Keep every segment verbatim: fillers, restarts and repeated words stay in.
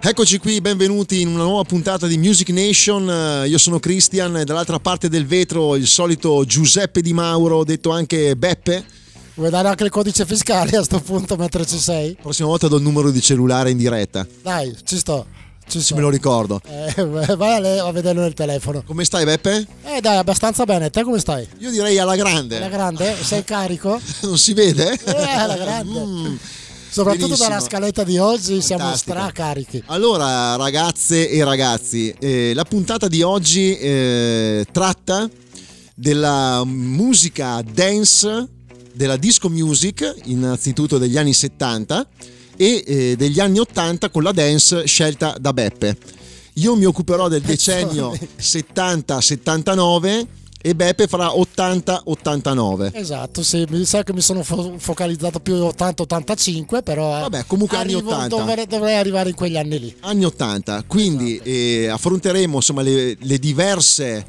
Eccoci qui, benvenuti in una nuova puntata di Music Nation. Io sono Christian e dall'altra parte del vetro il solito Giuseppe Di Mauro, detto anche Beppe. Vuoi dare anche il codice fiscale a sto punto mentre ci sei? La prossima volta do il numero di cellulare in diretta. Dai, ci sto. Ci Se me lo ricordo. Eh, vai a, a vederlo nel telefono. Come stai, Beppe? Eh dai, abbastanza bene. Te come stai? Io direi alla grande. Alla grande? Sei carico? Non si vede? Eh, alla grande. Mm. Soprattutto Benissimo. dalla scaletta di oggi siamo Fantastico. stracarichi. Allora, ragazze e ragazzi, eh, la puntata di oggi eh, tratta della musica dance, della disco music, innanzitutto degli anni settanta e eh, degli anni ottanta con la dance scelta da Beppe. Io mi occuperò del decennio settanta settantanove e Beppe farà ottanta ottantanove. Esatto, sì, mi sa che mi sono fo- focalizzato più ottanta ottantacinque, però eh, Vabbè, comunque anni arrivo, ottanta. Dovrei, dovrei arrivare in quegli anni lì. Anni ottanta, quindi Esatto. eh, affronteremo insomma le, le diverse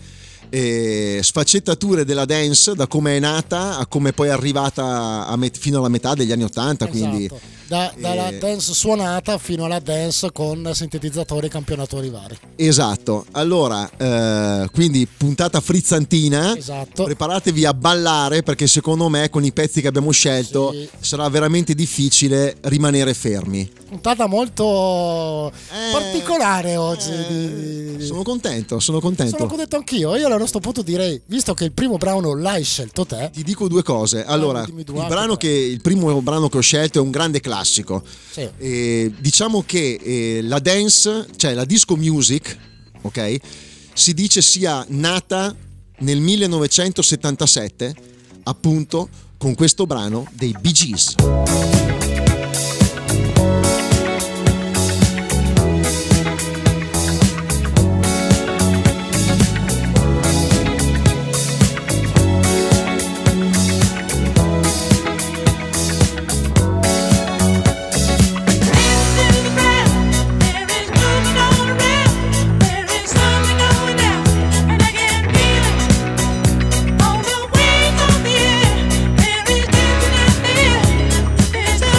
eh, sfaccettature della dance, da come è nata a come poi è arrivata a met- fino alla metà degli anni ottanta. Quindi Esatto. Da, dalla eh, dance suonata fino alla dance con sintetizzatori e campionatori vari. esatto. Allora, eh, quindi puntata frizzantina. Esatto. Preparatevi a ballare perché secondo me con i pezzi che abbiamo scelto Sì. sarà veramente difficile rimanere fermi. Puntata molto Eh, particolare oggi. eh, di- di- sono contento, sono contento. Sono contento anch'io. Io allora a questo punto direi, visto che il primo brano l'hai scelto te, Ti dico due cose. Allora, dimmi due il, altre, brano tre. che, il primo brano che ho scelto è un grande classico. sì. Eh, diciamo che eh, la dance, cioè la disco music, ok, si dice sia nata nel millenovecentosettantasette, appunto con questo brano dei Bee Gees. On the wings of the air, there is dancing in the air.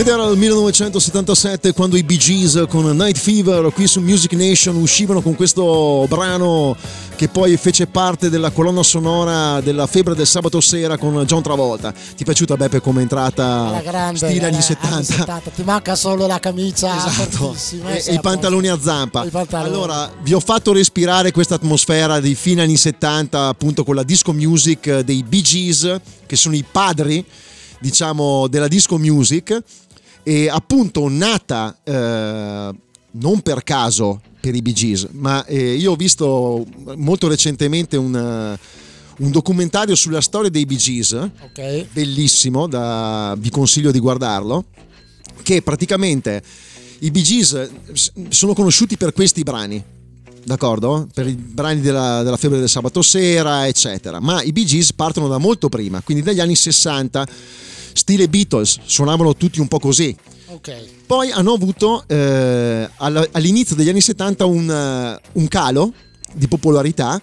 Ed era il millenovecentosettantasette quando i Bee Gees con Night Fever qui su Music Nation uscivano con questo brano che poi fece parte della colonna sonora della Febbre del sabato sera con John Travolta. Ti è piaciuta, Beppe, come entrata La grande, stile anni eh, settanta? anni settanta? Ti manca solo la camicia, Esatto, e, e i pantaloni a zampa. Pantaloni. Allora, vi ho fatto respirare questa atmosfera di fine anni settanta, appunto con la disco music dei Bee Gees, che sono i padri, diciamo, della disco music, e appunto nata eh, non per caso per i Bee Gees, ma eh, io ho visto molto recentemente un, uh, un documentario sulla storia dei Bee Gees, okay. Bellissimo, da, vi consiglio di guardarlo, che praticamente i Bee Gees sono conosciuti per questi brani, d'accordo? Per i brani della, della Febbre del sabato sera, eccetera, ma i Bee Gees partono da molto prima, quindi dagli anni sessanta, stile Beatles, suonavano tutti un po' così. Okay. Poi hanno avuto eh, all'inizio degli anni settanta un, uh, un calo di popolarità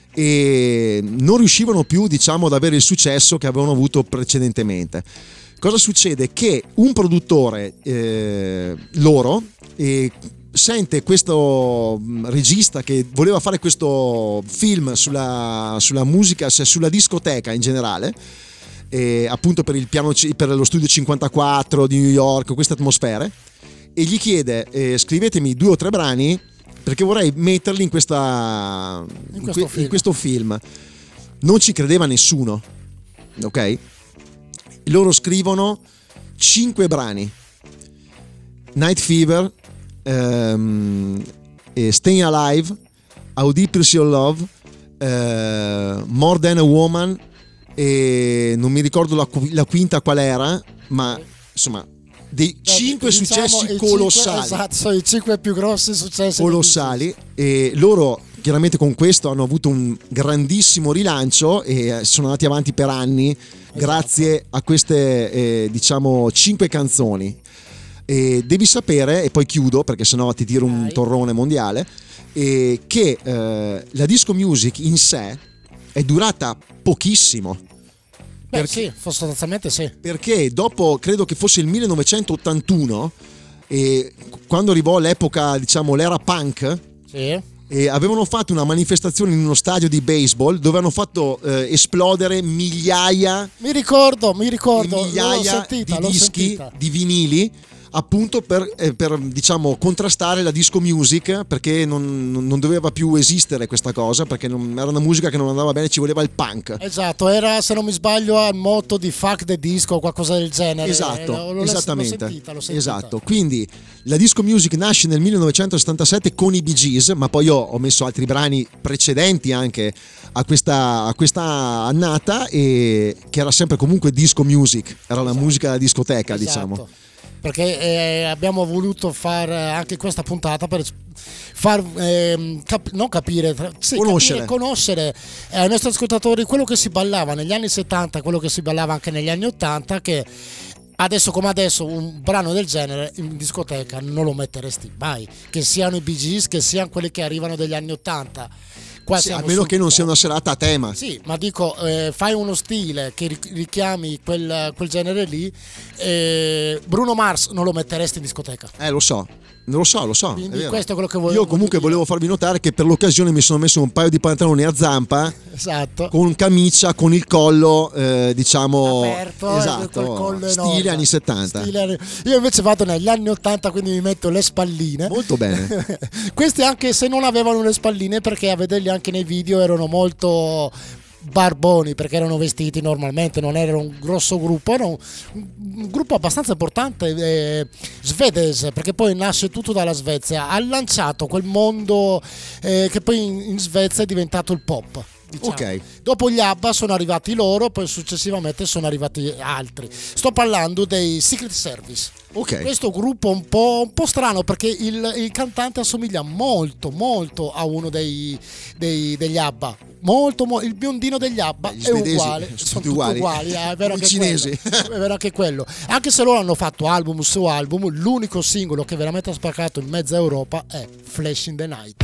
e non riuscivano più, diciamo, ad avere il successo che avevano avuto precedentemente. Cosa succede? Che un produttore eh, loro eh, sente questo regista che voleva fare questo film sulla, sulla musica, cioè sulla discoteca in generale, e appunto per il piano, per lo studio cinquantaquattro di New York, queste atmosfere, e gli chiede eh, scrivetemi due o tre brani perché vorrei metterli in, questa, in, questo, in, que, film. in questo film. Non ci credeva nessuno, ok? Loro scrivono cinque brani: Night Fever, um, Staying Alive, How Deep Is Your Love, uh, More Than a Woman, e non mi ricordo la, la quinta qual era, ma insomma dei Beh, cinque diciamo successi colossali. Cinque, esatto, sono i cinque più grossi successi colossali, e loro chiaramente con questo hanno avuto un grandissimo rilancio e sono andati avanti per anni, esatto, grazie a queste eh, diciamo cinque canzoni. E devi sapere, e poi chiudo perché sennò ti tiro un torrone mondiale, eh, che eh, la disco music in sé è durata pochissimo. Beh, perché, sì, sostanzialmente sì. Perché dopo, credo che fosse il millenovecentottantuno, e quando arrivò l'epoca, diciamo, l'era punk, sì, e avevano fatto una manifestazione in uno stadio di baseball dove hanno fatto eh, esplodere migliaia, mi ricordo, mi ricordo, migliaia sentita, di dischi, sentita. di vinili, appunto per, eh, per diciamo contrastare la disco music, perché non, non doveva più esistere questa cosa, perché non, era una musica che non andava bene, ci voleva il punk. Esatto, era, se non mi sbaglio, al motto di Fuck the Disco o qualcosa del genere. Esatto, l'ho, l'ho esattamente. L'ho sentita, l'ho sentita. Esatto, quindi la disco music nasce nel millenovecentosettantasette con i Bee Gees, ma poi io ho messo altri brani precedenti anche a questa, a questa annata, e che era sempre comunque disco music, era la esatto. musica da discoteca, esatto. diciamo. Perché eh, abbiamo voluto fare anche questa puntata per far eh, cap- non capire, sì, conoscere, capire, conoscere eh, ai nostri ascoltatori quello che si ballava negli anni settanta, quello che si ballava anche negli anni ottanta, che adesso come adesso un brano del genere in discoteca non lo metteresti mai, che siano i Bee Gees, che siano quelli che arrivano dagli anni ottanta. Sì, a meno che non sia una serata a tema. Sì, ma dico, eh, fai uno stile che richiami quel, quel genere lì. Eh, Bruno Mars non lo metteresti in discoteca. Eh, lo so, lo so, lo so. Quindi è questo è quello che volevo. Io comunque volevo farvi notare che per l'occasione mi sono messo un paio di pantaloni a zampa, esatto, con camicia, con il collo, eh, diciamo, aperto, esatto, collo stile enorme. Anni settanta. Stile... Io invece vado negli anni ottanta, quindi mi metto le spalline. Molto bene. Questi, anche se non avevano le spalline, perché a vederli anche nei video erano molto barboni, perché erano vestiti normalmente, non erano un grosso gruppo, era un, un gruppo abbastanza importante, eh, svedese, perché poi nasce tutto dalla Svezia, ha lanciato quel mondo eh, che poi in, in Svezia è diventato il pop. Diciamo. Okay. Dopo gli ABBA sono arrivati loro, poi successivamente sono arrivati altri. Sto parlando dei Secret Service. Okay. Questo gruppo un po', un po' strano, perché il, il cantante assomiglia molto molto a uno dei, dei, degli ABBA. Molto, mo- il biondino degli ABBA Beh, è uguale, sono sono tutti tutti uguali, uguali, è vero i anche cinesi. quello, è vero anche quello. Anche se loro hanno fatto album su album, l'unico singolo che veramente ha spaccato in mezza Europa è Flash in the Night.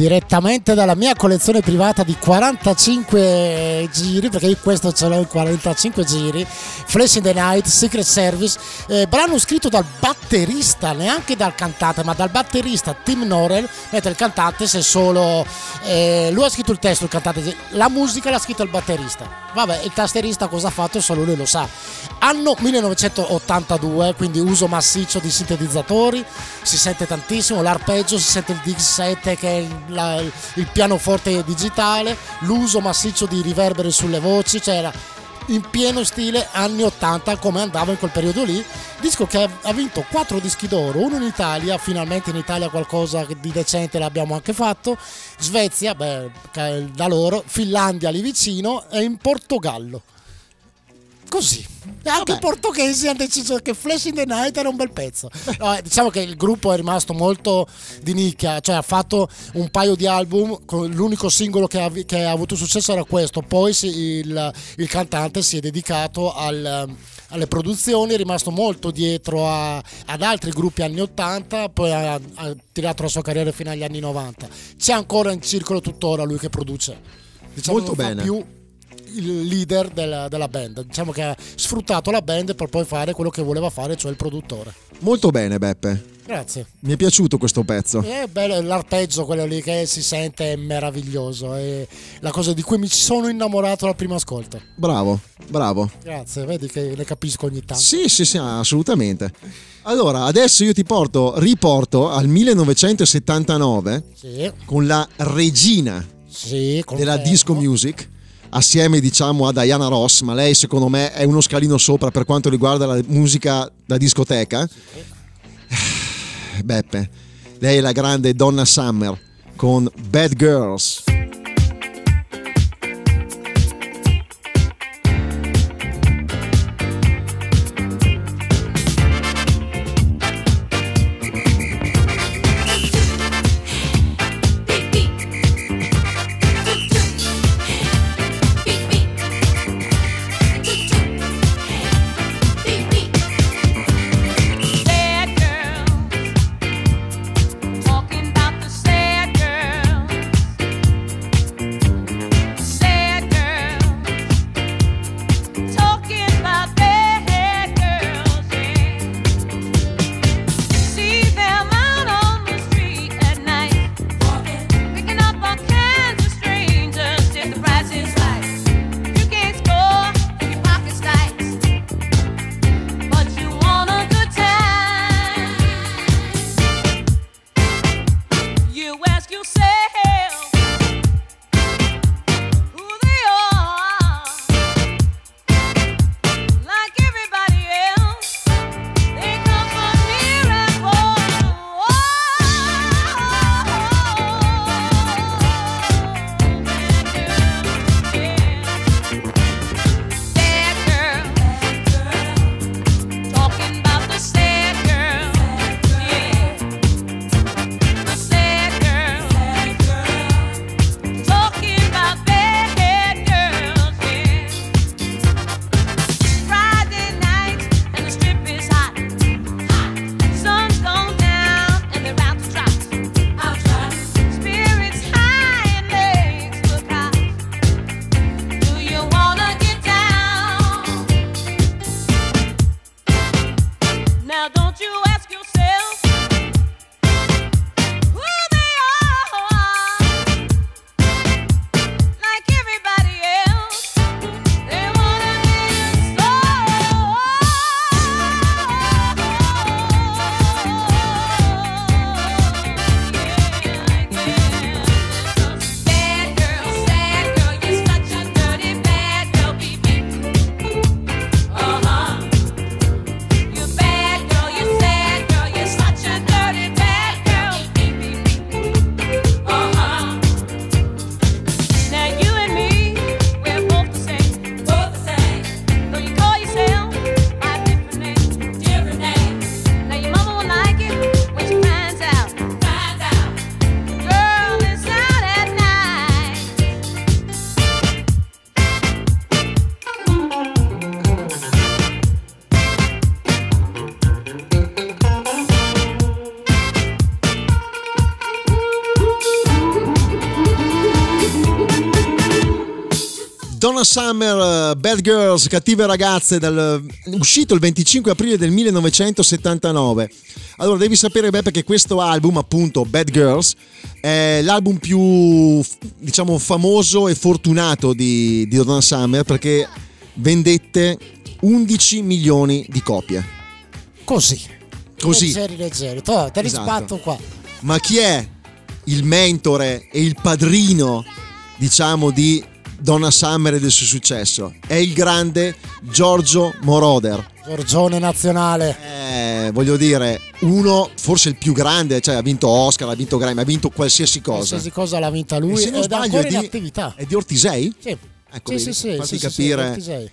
direttamente dalla mia collezione privata di quarantacinque giri, perché io questo ce l'ho in quarantacinque giri. Flash in the Night, Secret Service, eh, brano scritto dal batterista, neanche dal cantante, ma dal batterista Tim Norrell, mentre il cantante se solo eh, lui ha scritto il testo, il cantante, la musica l'ha scritta il batterista. Vabbè, il tastierista cosa ha fatto solo lui lo sa. Anno millenovecentottantadue, quindi uso massiccio di sintetizzatori, si sente tantissimo l'arpeggio, si sente il D X sette che è il, la, il pianoforte digitale, l'uso massiccio di riverberi sulle voci, cioè era in pieno stile anni ottanta come andava in quel periodo lì. Disco che ha vinto quattro dischi d'oro, uno in Italia, finalmente in Italia qualcosa di decente l'abbiamo anche fatto, Svezia, beh, da loro, Finlandia lì vicino e in Portogallo. Così, anche i portoghesi hanno deciso che Flash in the Night era un bel pezzo. No, diciamo che il gruppo è rimasto molto di nicchia, cioè ha fatto un paio di album, l'unico singolo che ha, che ha avuto successo era questo, poi si, il, il cantante si è dedicato al, alle produzioni, è rimasto molto dietro a, ad altri gruppi anni ottanta, poi ha, ha tirato la sua carriera fino agli anni novanta. C'è ancora in circolo tuttora lui che produce, diciamo, molto non fa bene. Più il leader della, della band, diciamo che ha sfruttato la band per poi fare quello che voleva fare, cioè il produttore. Molto bene, Beppe. Grazie. Mi è piaciuto questo pezzo. È bello l'arpeggio, quello lì che si sente, è meraviglioso, è la cosa di cui mi sono innamorato al primo ascolto. Bravo, bravo. Grazie, vedi che ne capisco ogni tanto. Sì, sì, sì, assolutamente. Allora, adesso io ti porto, riporto al millenovecentosettantanove, sì, con la regina, sì, della disco music, assieme diciamo a Diana Ross, ma lei secondo me è uno scalino sopra per quanto riguarda la musica da discoteca. Sì. Beppe, lei è la grande Donna Summer con Bad Girls. You bad girl, you sad Donna Summer, Bad Girls, cattive ragazze, dal, uscito il venticinque aprile del millenovecentosettantanove. Allora devi sapere, Beppe, che questo album, appunto Bad Girls, è l'album più, diciamo, famoso e fortunato di, di Donna Summer, perché vendette undici milioni di copie. Così. Così. Leggeri, leggeri. Te li Esatto. sbatto qua. Ma chi è il mentore e il padrino, diciamo, di Donna Summer e del suo successo? È il grande Giorgio Moroder. Giorgione nazionale. Eh, voglio dire, uno, forse il più grande, cioè ha vinto Oscar, ha vinto Grammy, ha vinto qualsiasi cosa. Qualsiasi cosa l'ha vinta lui. E se non ed sbaglio ancora è di, in attività. È di Ortisei? Sì. Ecco, Sì, vedi, sì, sì, fatti sì, sì, capire. sì, Ortisei.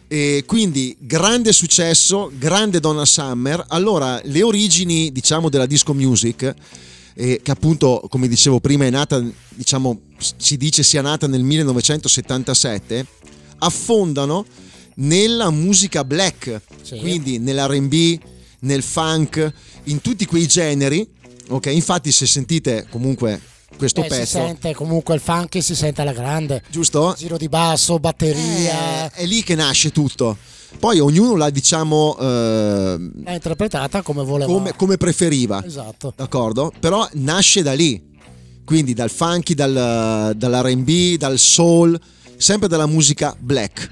E quindi grande successo, grande Donna Summer. Allora, le origini, diciamo, della disco music, eh, che appunto, come dicevo prima, è nata, diciamo, si dice sia nata nel millenovecentosettantasette, affondano nella musica black, Sì. quindi nell'R and B, nel funk, in tutti quei generi. Ok, infatti se sentite comunque questo Beh, si pezzo, sente comunque il funk, si sente alla grande. giusto? Giro di basso, batteria. Eh, è lì che nasce tutto. Poi ognuno l'ha, diciamo, eh, L'ha interpretata come voleva. come, come preferiva, Esatto. d'accordo? Però nasce da lì, quindi dal funky, dal, dall'R and B, dal soul, sempre dalla musica black.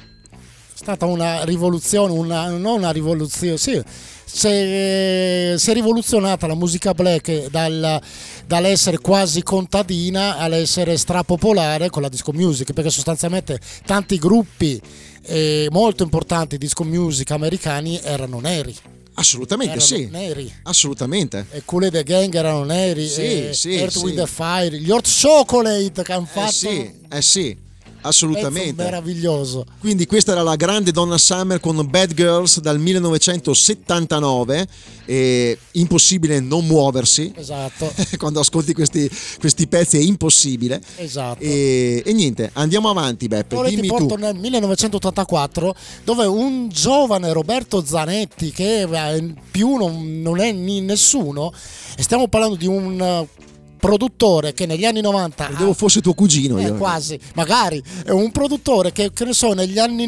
È stata una rivoluzione, una, non una rivoluzione, sì. Si è, si è rivoluzionata la musica black dal, dall'essere quasi contadina all'essere strapopolare con la disco music, perché sostanzialmente tanti gruppi eh, molto importanti disco music americani erano neri. Assolutamente Erano sì, neri. assolutamente. E Kool and the Gang erano neri, Sì, e sì, Earth, sì. Wind and Fire, gli Hot Chocolate che hanno fatto Eh sì, eh sì, un pezzo assolutamente. meraviglioso. Quindi questa era la grande Donna Summer con Bad Girls dal millenovecentosettantanove, e impossibile non muoversi. Esatto, Quando ascolti questi, questi pezzi è impossibile. esatto. E, e niente, andiamo avanti, Beppe, Ora ti dimmi porto tu. nel millenovecentottantaquattro, dove un giovane Roberto Zanetti, che eh, più non, non è ni nessuno, e stiamo parlando di un eh, produttore che negli anni novanta Credevo fosse tuo cugino eh, io. quasi, magari è un produttore che, che ne so, negli anni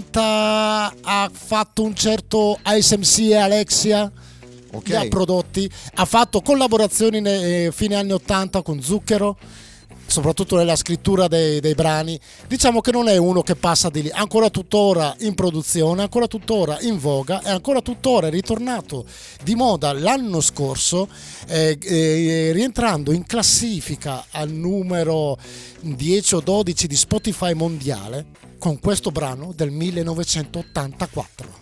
novanta ha fatto un certo A S M C e Alexia, Ok. li ha prodotti, ha fatto collaborazioni nei fine anni ottanta con Zucchero, soprattutto nella scrittura dei, dei brani. Diciamo che non è uno che passa di lì, ancora tuttora in produzione, ancora tuttora in voga, e ancora tuttora è ritornato di moda l'anno scorso, eh, eh, rientrando in classifica al numero dieci o dodici di Spotify mondiale con questo brano del millenovecentottantaquattro.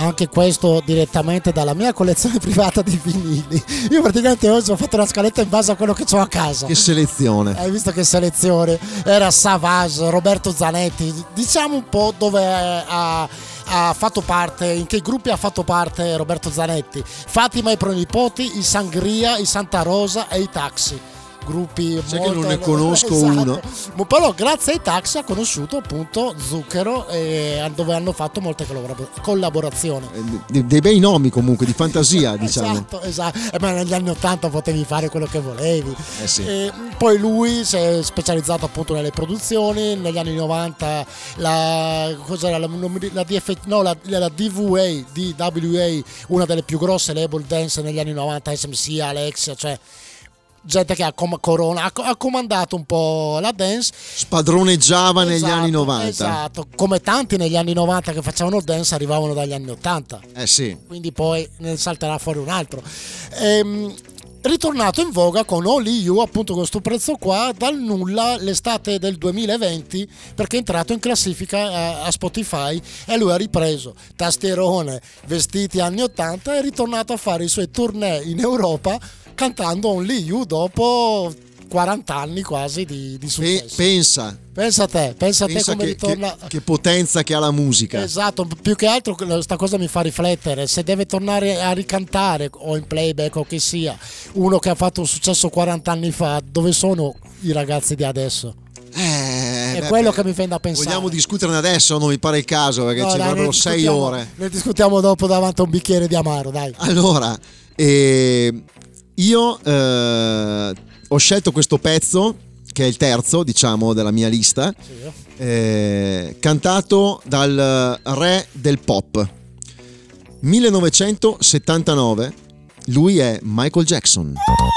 anche questo direttamente dalla mia collezione privata di vinili. Io praticamente oggi ho fatto una scaletta in base a quello che ho a casa. Che selezione! Hai visto che selezione? Era Savage, Roberto Zanetti, diciamo un po' dove ha, ha fatto parte, in che gruppi ha fatto parte Roberto Zanetti. Fatima e i Pronipoti, i Sangria, i Santa Rosa e i Taxi. Gruppi sai molto, che non ne conosco esatto. uno, però grazie ai Taxi ha conosciuto appunto Zucchero, e dove hanno fatto molte collaborazioni, De- dei bei nomi comunque di fantasia, diciamo. Esatto, esatto. E beh, negli anni ottanta potevi fare quello che volevi. Eh sì. E poi lui si è specializzato appunto nelle produzioni. Negli anni novanta la cos'era la, la, D F, no, la, la D V A, D W A, una delle più grosse label dance negli anni novanta, S M C, Alexia, cioè gente che ha com- Corona ha, ha comandato un po' la dance, spadroneggiava negli esatto, anni novanta. Esatto, come tanti negli anni novanta che facevano il dance arrivavano dagli anni ottanta. Eh sì. Quindi poi ne salterà fuori un altro. Ehm, ritornato in voga con Only You, appunto con questo prezzo qua, dal nulla l'estate del duemilaventi, perché è entrato in classifica a, a Spotify, e lui ha ripreso tastierone, vestiti anni ottanta, e è ritornato a fare i suoi tournée in Europa cantando Only You dopo quaranta anni quasi di, di successo. Pe- pensa pensa a te, pensa a te pensa come che, ritorna. che, che potenza che ha la musica. Esatto, più che altro questa cosa mi fa riflettere, se deve tornare a ricantare o in playback o che sia uno che ha fatto un successo quaranta anni fa, dove sono i ragazzi di adesso? Eh, È beh, quello beh, che mi viene da pensare. vogliamo discuterne adesso? Non mi pare il caso, perché No, ci dai, vorrebbero ne sei discutiamo- ore. Ne discutiamo dopo davanti a un bicchiere di amaro, dai. Allora, eh, io eh, ho scelto questo pezzo, che è il terzo, diciamo, della mia lista, Sì. eh, cantato dal re del pop. millenovecentosettantanove, lui è Michael Jackson.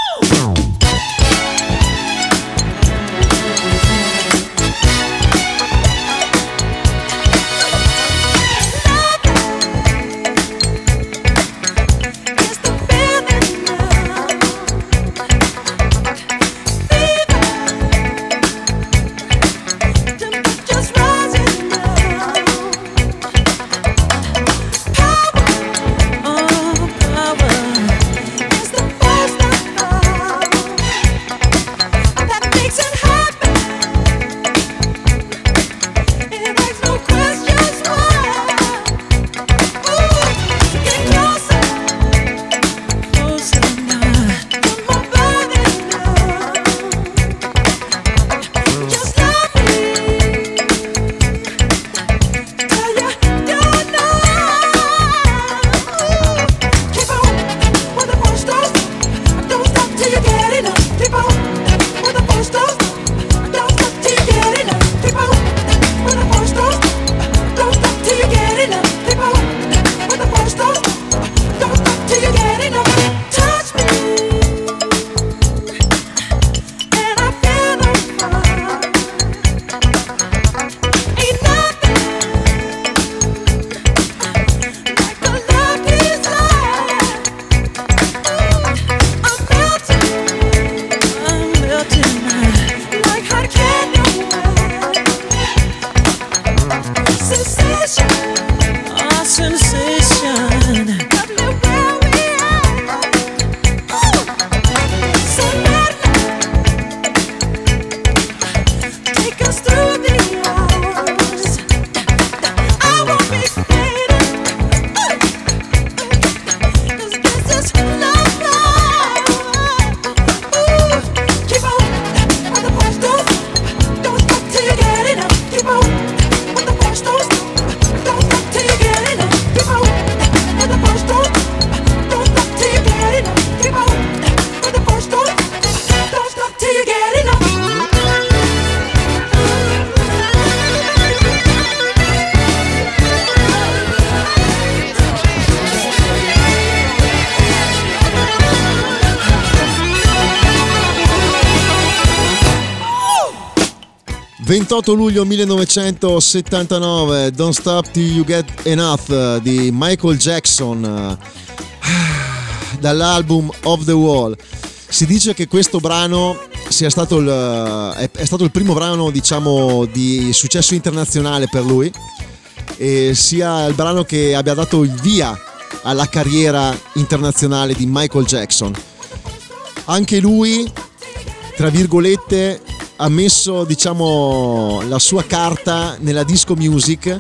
ventotto luglio millenovecentosettantanove, Don't Stop Till You Get Enough di Michael Jackson, dall'album Off the Wall. Si dice che questo brano sia stato il, è stato il primo brano, diciamo, di successo internazionale per lui, e sia il brano che abbia dato il via alla carriera internazionale di Michael Jackson. Anche lui, tra virgolette, ha messo, diciamo, la sua carta nella disco music,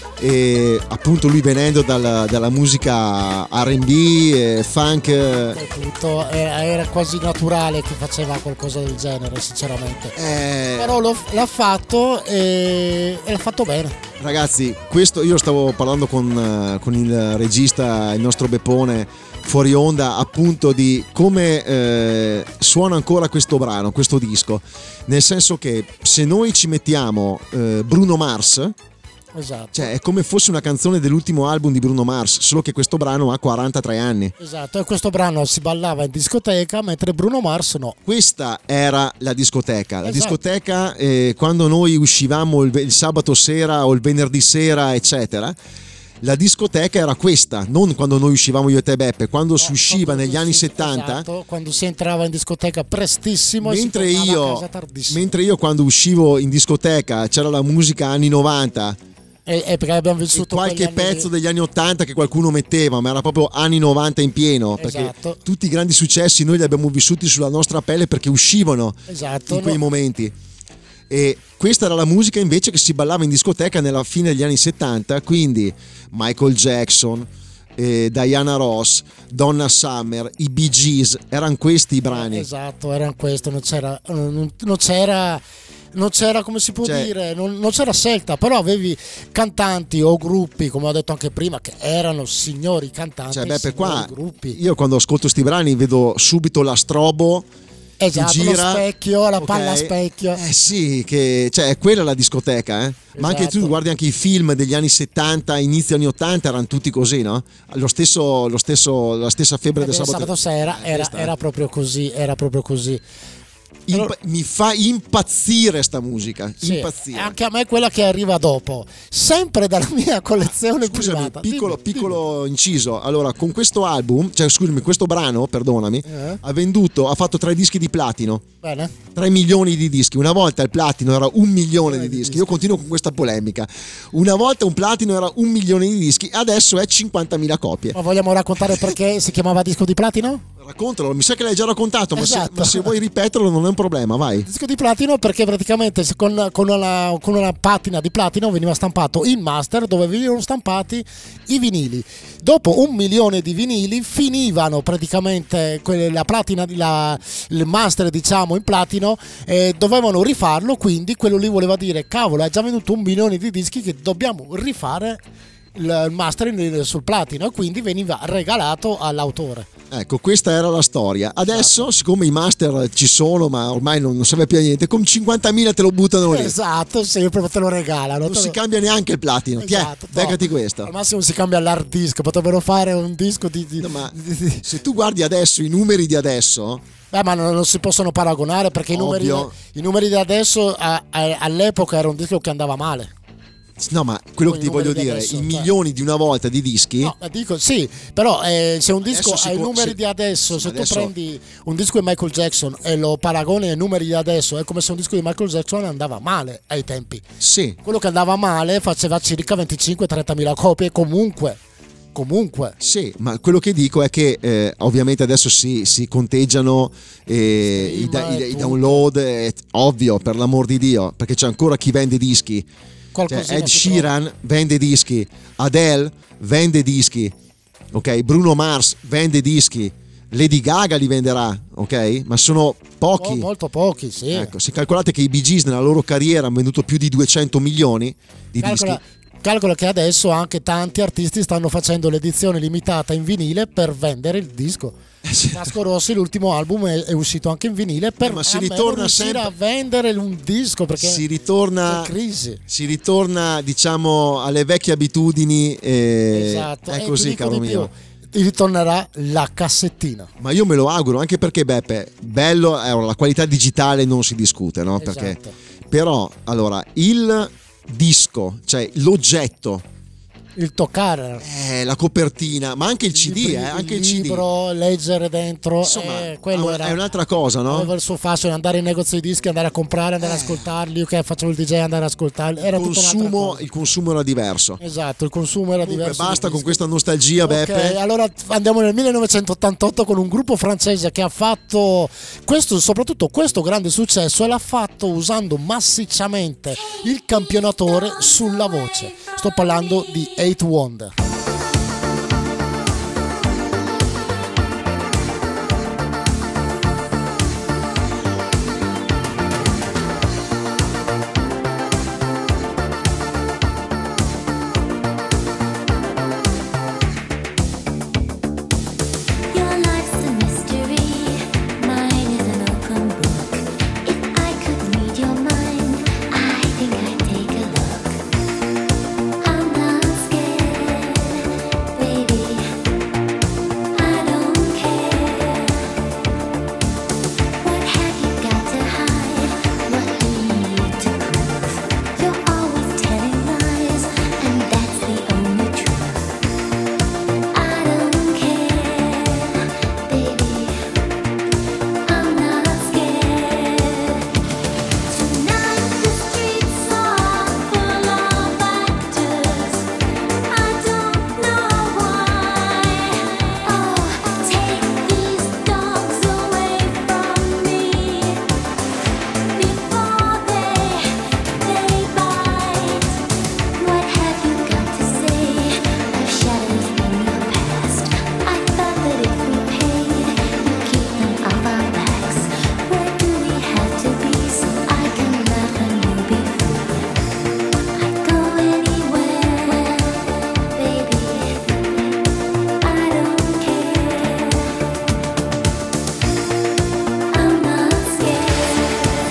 e appunto lui venendo dalla, dalla musica R and B e funk, tutto, era, era quasi naturale che faceva qualcosa del genere, sinceramente. eh, Però lo- l'ha fatto e, e l'ha fatto bene. Ragazzi, questo io stavo parlando con, eh, con il regista, il nostro Beppone, fuori onda, appunto di come eh, suona ancora questo brano, questo disco, nel senso che se noi ci mettiamo eh, Bruno Mars, Esatto. cioè è come fosse una canzone dell'ultimo album di Bruno Mars, solo che questo brano ha quarantatré anni. Esatto, e questo brano si ballava in discoteca, mentre Bruno Mars no. Questa era la discoteca. La Esatto. discoteca, eh, quando noi uscivamo il, il sabato sera o il venerdì sera, eccetera, la discoteca era questa, non quando noi uscivamo io e te Beppe, quando si usciva Quando negli anni si- settanta. esatto, quando si entrava in discoteca prestissimo Mentre e si tornava a io, casa tardissimo. mentre io quando uscivo in discoteca c'era la musica anni novanta E, e perché abbiamo e vissuto qualche quegli anni pezzo lì. degli anni ottanta che qualcuno metteva, ma era proprio anni novanta in pieno, perché Esatto. tutti i grandi successi noi li abbiamo vissuti sulla nostra pelle perché uscivano Esatto, in quei no. momenti. E questa era la musica invece che si ballava in discoteca nella fine degli anni settanta, quindi Michael Jackson, eh, Diana Ross, Donna Summer, i Bee Gees, erano questi i brani. Esatto, era questo, non c'era, non, non c'era, non c'era, come si può Cioè- dire, non, non c'era scelta, però avevi cantanti o gruppi, come ho detto anche prima, che erano signori cantanti, Cioè, Beppe, signori qua gruppi. io quando ascolto sti brani vedo subito la strobo Esatto, che gira, lo specchio, la ok? palla a specchio. Eh sì, che cioè è quella la discoteca, eh? Ma anche tu Esatto. guardi anche i film degli anni settanta, inizio anni ottanta, erano tutti così, no? Lo stesso, lo stesso, la stessa febbre del Perché sabato. sabato sera Eh, era, questa- era proprio così, era proprio così. Imp- mi fa impazzire sta musica, Sì, impazzire. anche a me quella che arriva dopo, sempre dalla mia collezione Scusami, privata. piccolo, Dimmi, piccolo inciso. Allora, con questo album, cioè scusami, questo brano, perdonami, Eh? ha venduto, ha fatto tre dischi di platino. dimmi. Bene. tre milioni di dischi. Una volta il platino era un milione di di dischi. dischi. Io continuo con questa polemica. Una volta un platino era un milione di dischi, adesso è cinquantamila copie. Ma vogliamo raccontare perché si chiamava disco di platino? Raccontalo, mi sa che l'hai già raccontato, ma, se, Esatto. ma se vuoi ripeterlo non è un problema, vai. Disco di platino perché praticamente se con, con una, con una patina di platino veniva stampato il master dove venivano stampati i vinili. Dopo un milione di vinili finivano praticamente quelle- la platina, di- la- il master diciamo in platino e dovevano rifarlo, quindi quello lì voleva dire cavolo hai già venduto un milione di dischi che dobbiamo rifare il mastering sul platino e quindi veniva regalato all'autore. Ecco, questa era la storia. Adesso, Esatto. siccome i master ci sono, ma ormai non, non serve più a niente, con cinquantamila te lo buttano lì. Esatto, sempre te lo regalano. Non te si lo- cambia neanche il platino. Tiè, Esatto, beccati no. questo. Al massimo si cambia l'hard disk, potrebbero fare un disco di... di- No, ma di- di- se tu guardi adesso i numeri di adesso, Beh, ma non, non si possono paragonare perché i numeri, Ovvio. i numeri di adesso a- a- all'epoca era un disco che andava male. no, ma quello Con che i ti voglio numeri di dire, adesso, i cioè. milioni di una volta di dischi, No, ma dico sì, però eh, se un disco Adesso si ha i può- numeri se- di adesso, se adesso- tu prendi un disco di Michael Jackson e lo paragoni ai numeri di adesso, è come se un disco di Michael Jackson andava male ai tempi. sì, Quello che andava male faceva circa venticinque trenta mila copie comunque. Comunque. sì, ma quello che dico è che eh, ovviamente adesso si, si conteggiano eh, i, da- Stream i- e i tutto. download, è ovvio, per l'amor di Dio, perché c'è ancora chi vende dischi. Cioè, Qualcosina Ed si Sheeran vende dischi, Adele vende dischi, ok? Bruno Mars vende dischi, Lady Gaga li venderà, ok? Ma sono trova. pochi. Oh, molto pochi, sì. Ecco, se calcolate che i Bee Gees nella loro carriera hanno venduto più di duecento milioni di Calcola, dischi. calcola che adesso anche tanti artisti stanno facendo l'edizione limitata in vinile per vendere il disco. Vasco Rossi, l'ultimo album è, è uscito anche in vinile per Eh, ma si almeno ritorna riuscire sempre- a vendere un disco perché Si ritorna, c'è crisi. si ritorna, diciamo, alle vecchie abitudini. E Esatto. È E ti così, dico caro di mio. più, ritornerà la cassettina. Ma io me lo auguro, anche perché Beppe, bello, eh, la qualità digitale non si discute, no? Perché, Esatto. però, allora, il disco, cioè l'oggetto Il toccare. Eh, la copertina, ma anche il C D, il, eh, anche il il C D. libro, leggere dentro, Insomma, eh, quello è era, un'altra cosa, no? aveva il suo fascino, andare in negozio di dischi, andare a comprare, andare Eh. ad ascoltarli, ok, facevo il D J, andare ad ascoltarli, era Il tutta un'altra consumo, cosa. il consumo era diverso. Esatto, il consumo era Comunque, diverso. basta dei con dischi. questa nostalgia, Beppe. Ok, allora andiamo nel millenovecentottantotto con un gruppo francese che ha fatto questo, soprattutto questo grande successo, e l'ha fatto usando massicciamente il campionatore sulla voce. Sto parlando di Eight Wonder. Your life's a mystery, mine is an open book. If I could read your mind, I think I'd take a look. I'm not scared, baby. I don't care. What have you got to hide? What do you need to prove? You're always telling lies, and that's the only truth. I don't care, baby. I'm not scared. Tonight the streets are full of actors. I don't know why. Oh, take these dogs away from me before they they bite. What have you got to say? Of shadows in your past. I thought that if we paid, you'd keep them off our backs. Where do we have to be so I can laugh and you be free? I'd go anywhere, baby. I don't care. I'm not scared.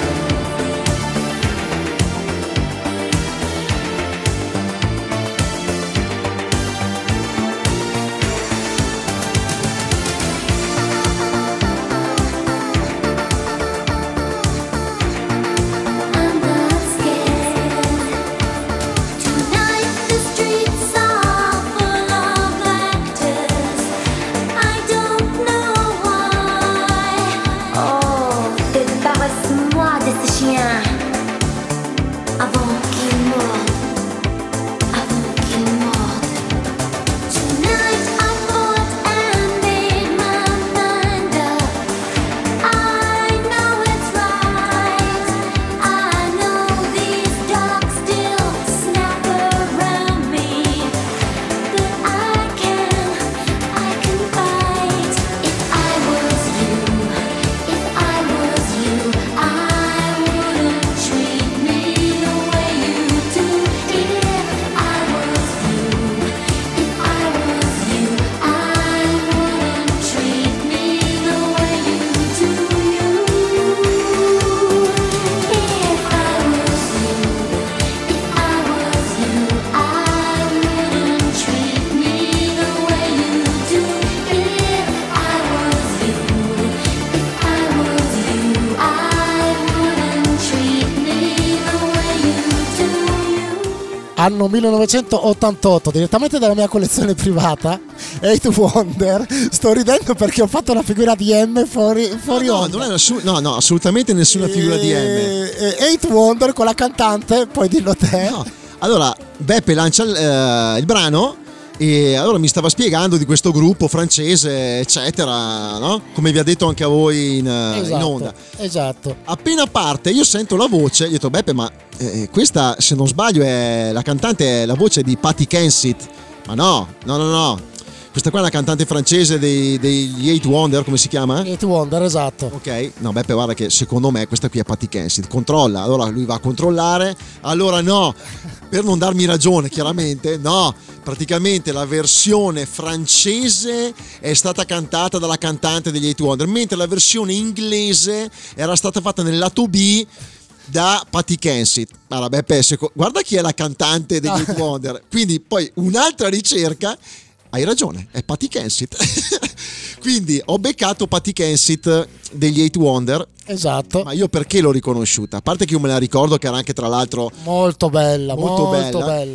I'm not scared. Tonight the streets are full of actors. I don't know why. Oh, débarrasse-moi de ce chien avant qu'il morde, avant qu'il morde. Tonight I thought and made my mind up. I know it's right. I know these dogs still snap around me, but I can, I can fight. If I was you, if I was you, I wouldn't treat me the way you do. If I was you, if I was you, I wouldn't treat me the way you do. If I was you, if I was you, I wouldn't treat me the way you do. If I was you, if I was you, I wouldn't treat me the way you do. Anno millenovecentottantotto, direttamente dalla mia collezione privata, Eight Wonder. Sto ridendo perché ho fatto la figura di M fuori, fuori No, onda. non è nessun- no, no, assolutamente nessuna figura di M. Eh, eh, Eight Wonder con la cantante, poi dillo te. No. Allora, Beppe lancia il, eh, il brano e allora mi stava spiegando di questo gruppo francese, eccetera, no? Come vi ha detto anche a voi in, eh, in Esatto, onda. esatto. Appena parte, io sento la voce, gli ho detto Beppe, ma eh, questa, se non sbaglio, è la cantante, è la voce di Patty Kensit. Ma no, no, no, no. Questa qua è una cantante francese dei- degli Eight Wonder, come si chiama? Eight Wonder, esatto. Ok, no Beppe, guarda che secondo me questa qui è Patty Kensit. Controlla, allora lui va a controllare, allora no, per non darmi ragione chiaramente, no, praticamente la versione francese è stata cantata dalla cantante degli Eight Wonder, mentre la versione inglese era stata fatta nel lato B da Patty Kensit. Allora Beppe, seco- guarda chi è la cantante degli Eight Wonder, quindi poi un'altra ricerca. Hai ragione, è Patty Kensit. Quindi ho beccato Patty Kensit degli Eight Wonder. Esatto. Ma io perché l'ho riconosciuta? A parte che io me la ricordo che era anche tra l'altro Molto bella, molto, molto, bella, bella.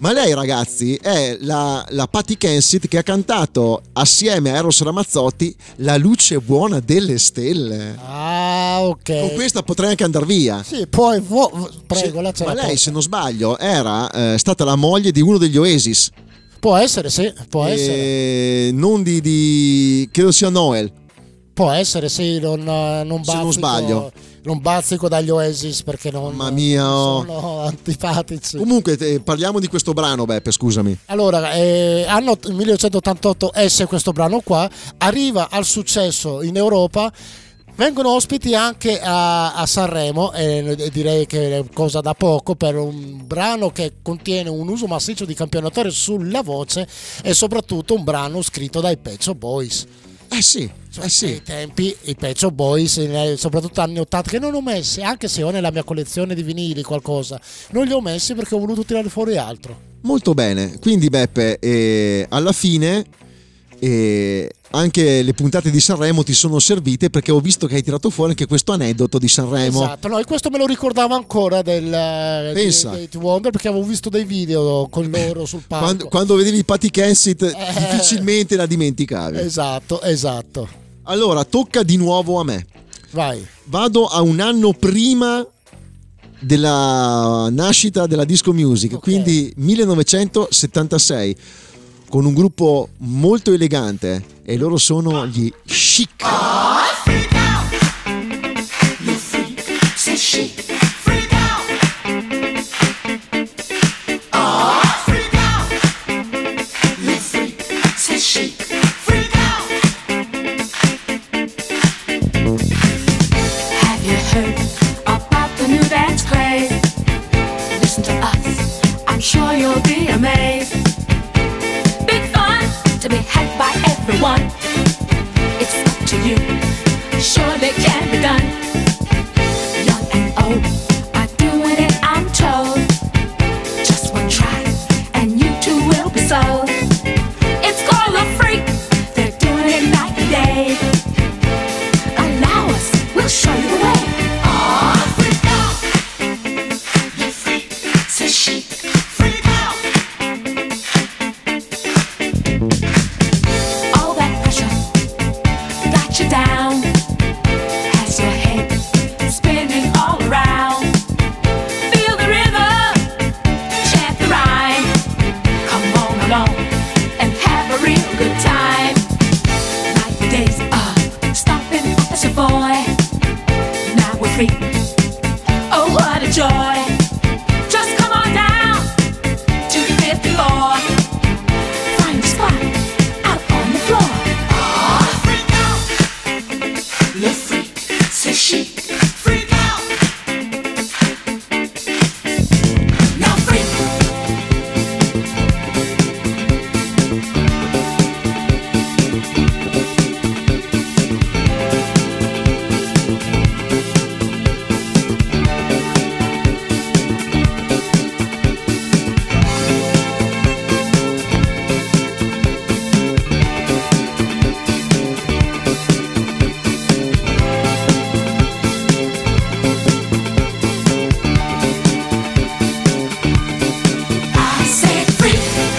Ma lei, ragazzi, è la, la Patti Kensit che ha cantato assieme a Eros Ramazzotti La luce buona delle stelle. Ah, ok. Con questa potrei anche andare via. Sì, poi vo- prego, Se- là c'è ma la lei, porta. se non sbaglio, era eh, stata la moglie di uno degli Oasis. Può essere, sì, può essere. Eh, non di, di credo sia Noel. Può essere, sì, non, non Se non bazzico, sbaglio. non bazzico dagli Oasis perché non, Mamma mia, oh. sono antipatici. Comunque eh, parliamo di questo brano, Beppe, scusami. Allora, eh, anno millenovecentottantotto esce questo brano qua, arriva al successo in Europa, vengono ospiti anche a, a Sanremo e direi che è cosa da poco per un brano che contiene un uso massiccio di campionatore sulla voce e soprattutto un brano scritto dai Pet Shop Boys. Eh sì, Cioè, eh sì. ai tempi i Pet Shop Boys, eh, soprattutto anni ottanta, che non ho messi, anche se ho nella mia collezione di vinili qualcosa, non li ho messi perché ho voluto tirare fuori altro. Molto bene. Quindi Beppe, eh, alla fine eh, anche le puntate di Sanremo ti sono servite perché ho visto che hai tirato fuori anche questo aneddoto di Sanremo. Esatto, no, e questo me lo ricordavo ancora del eh, Pensa. di, di Wonder perché avevo visto dei video con loro sul palco. Quando, quando vedevi Patti Kensit Eh. difficilmente la dimenticavi. Esatto, esatto. Allora, tocca di nuovo a me. Vai. Vado a un anno prima della nascita della disco music, Ok. quindi millenovecentosettantasei, con un gruppo molto elegante e loro sono gli Chic. Freak out. You freak, say chic. Freak out. Oh, freak out. You freak, say chic. Freak out. Have you heard about the new dance craze? Listen to us, I'm sure you'll be amazed. Big fun to be had by everyone. It's up to you, surely can be done. Young and old are doing it, I'm told. Just one try, and you too will be sold. It's called a freak, they're doing it night and day. Allow us, we'll show you the way. Oh, freak out, you freak, say chic, freak out. All that pressure got you down, has your head spinning all around. Feel the rhythm, chant the rhyme. Come on along and have a real good time. Like the days of stomping as a boy, now we're free. Oh, what a joy! Just come on down to the fifth floor. Find a spot out on the floor. Oh, freak out, le freak, c'est chic. Freak out, now freak. I said freak.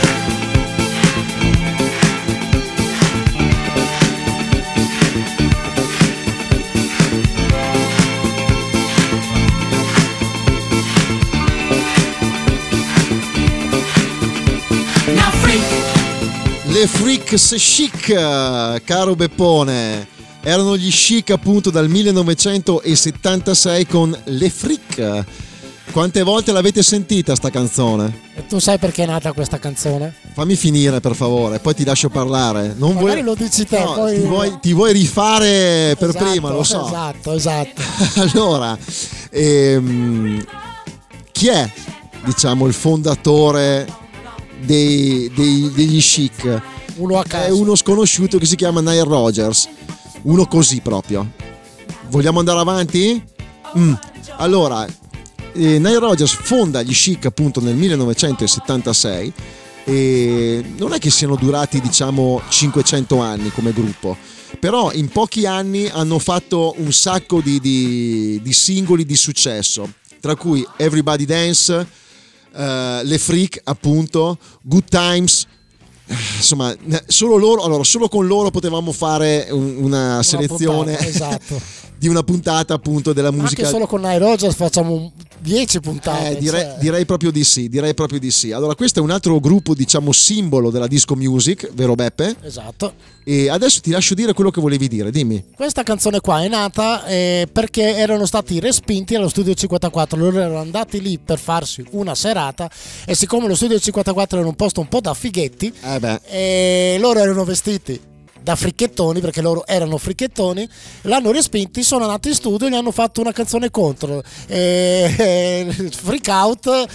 Now freak. Le Freaks Chic, caro Beppone. Erano gli Chic appunto dal millenovecentosettantasei con Le Freak. Quante volte l'avete sentita sta canzone? E tu sai perché è nata questa canzone? Fammi finire per favore, poi ti lascio parlare. Non Magari vuoi... lo dici te, No, poi... ti, vuoi, ti vuoi rifare per Esatto, prima, lo so. Esatto, esatto. Allora, ehm, chi è, diciamo, il fondatore dei- dei- degli Chic? Uno a È caso. uno sconosciuto che si chiama Nile Rodgers, uno così proprio. Vogliamo andare avanti? Mm. Allora, eh, Nile Rodgers fonda gli Chic appunto nel millenovecentosettantasei e non è che siano durati diciamo cinquecento anni come gruppo, però in pochi anni hanno fatto un sacco di, di- di singoli di successo, tra cui Everybody Dance, eh, le Freak, appunto, Good Times. Eh, Insomma, ne- solo loro, allora, solo con loro potevamo fare un- una selezione puntata, esatto. di una puntata appunto della Anche musica. solo con Nile Rodgers facciamo un- dieci puntate. Eh, direi, cioè. direi proprio di sì, direi proprio di sì. Allora, questo è un altro gruppo, diciamo, simbolo della disco music, vero Beppe? Esatto. E adesso ti lascio dire quello che volevi dire, dimmi. Questa canzone qua è nata eh, perché erano stati respinti allo Studio cinquantaquattro. Loro erano andati lì per farsi una serata e siccome lo Studio cinquantaquattro era un posto un po' da fighetti, Eh beh, e loro erano vestiti da fricchettoni, perché loro erano fricchettoni, l'hanno respinti, sono andati in studio e gli hanno fatto una canzone contro, e, e, freak out,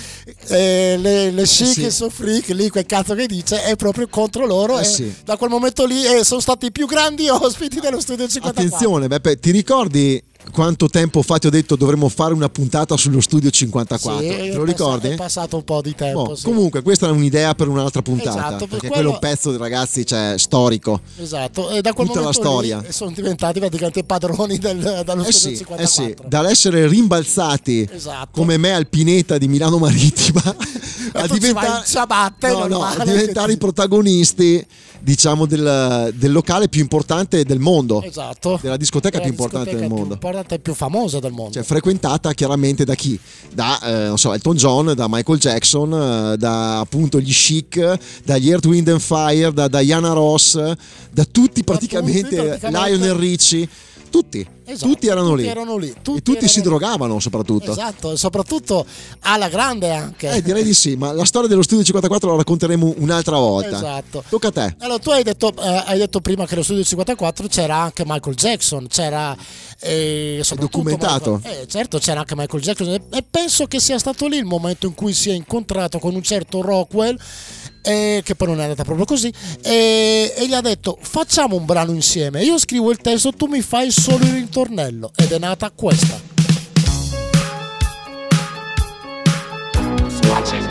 e, le, le chic sì. so freak, lì quel cazzo che dice è proprio contro loro, Eh e sì. da quel momento lì eh, sono stati i più grandi ospiti dello Studio cinquantaquattro. attenzione Beppe, ti ricordi quanto tempo fa ti ho detto dovremmo fare una puntata sullo Studio cinquantaquattro? Sì, Te è lo passa- ricordi? È passato un po' di tempo. Boh, sì. Comunque questa è un'idea per un'altra puntata, Esatto, per perché quello- quello è un pezzo, ragazzi, cioè, storico. Esatto, e da quel Tutta la momento storia. lì sono diventati praticamente padroni del, dallo Eh Studio sì, eh cinquantaquattro. sì, dall'essere rimbalzati Esatto. come me al Pineta di Milano Marittima E tu ci vai in ciabatte, no, no, normale a diventare che- i protagonisti, diciamo, del, del locale più importante del mondo, Esatto. della discoteca Della più importante discoteca del più mondo. importante e più famosa del mondo. Cioè, frequentata chiaramente da chi? Da eh, non so, Elton John, da Michael Jackson, eh, da appunto gli Chic, dagli Earth, Wind and Fire, da Diana Ross, da tutti praticamente, praticamente. Lionel Richie, tutti, Esatto, tutti erano tutti lì. erano lì, e tutti tutti si erano lì. drogavano soprattutto. Esatto, e soprattutto alla grande anche. Eh, direi di sì, ma la storia dello Studio cinquantaquattro la racconteremo un'altra volta. Esatto. Tocca a te. Allora, tu hai detto, eh, hai detto prima che allo Studio cinquantaquattro c'era anche Michael Jackson, c'era eh, soprattutto documentato. Michael- eh, certo, c'era anche Michael Jackson e, e penso che sia stato lì il momento in cui si è incontrato con un certo Rockwell, eh, che poi non è andata proprio così, e, e gli ha detto facciamo un brano insieme, io scrivo il testo, tu mi fai solo il ritornello, ed è nata questa. Watch it.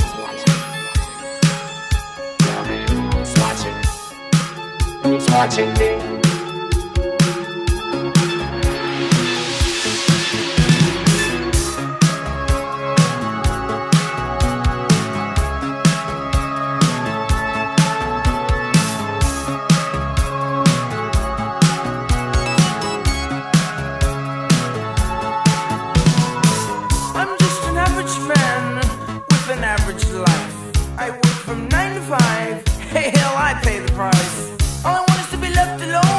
Watch it. Watching me. I'm just an average man with an average life. I work from nine to five. Hey, hell, I pay the price. All I want is to be left alone.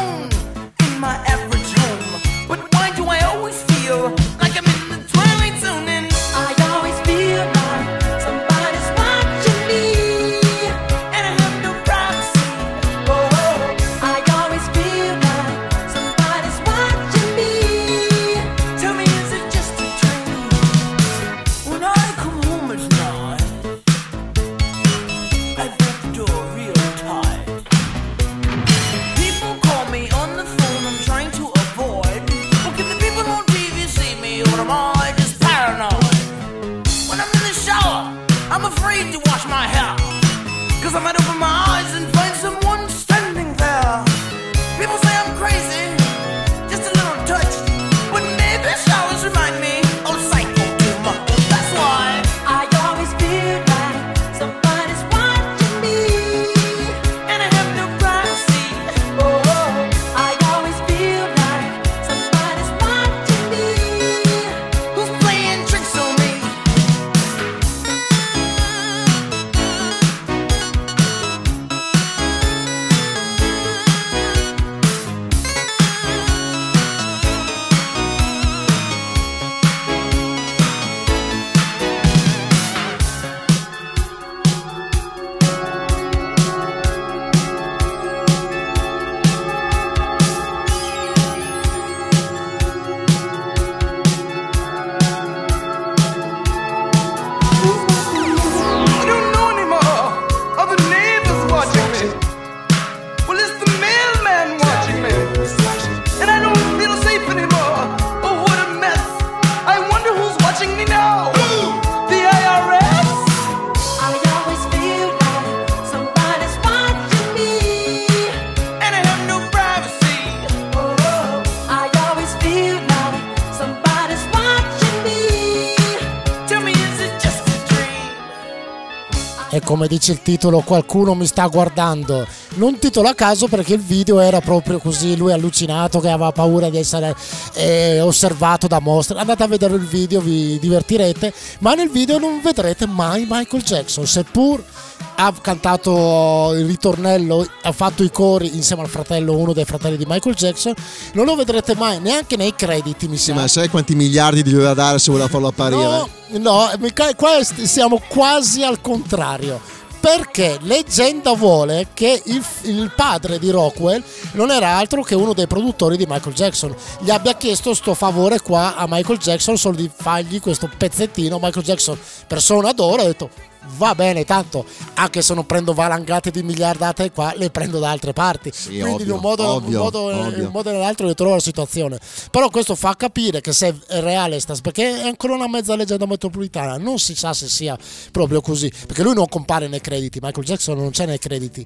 e come dice il titolo qualcuno mi sta guardando, non titolo a caso perché il video era proprio così, lui allucinato che aveva paura di essere eh, osservato da mostre. Andate a vedere il video, vi divertirete, ma nel video non vedrete mai Michael Jackson, seppur ha cantato il ritornello, ha fatto i cori insieme al fratello, uno dei fratelli di Michael Jackson, non lo vedrete mai neanche nei crediti, mi Sì, sa. ma sai quanti miliardi gli doveva dare se voleva farlo apparire? No, no, mi ca- qua st- siamo quasi al contrario. Perché leggenda vuole che il, il padre di Rockwell non era altro che uno dei produttori di Michael Jackson. Gli abbia chiesto sto favore qua a Michael Jackson, solo di fargli questo pezzettino. Michael Jackson, persona d'oro, ha detto va bene, tanto anche se non prendo valangate di miliardate qua, le prendo da altre parti. Sì, Quindi ovvio, in un modo, ovvio, un modo, ovvio. in un modo o nell'altro ritrovo la situazione. Però questo fa capire che se è reale sta, perché è ancora una mezza leggenda metropolitana, non si sa se sia proprio così, perché lui non compare nei crediti, Michael Jackson non c'è nei crediti.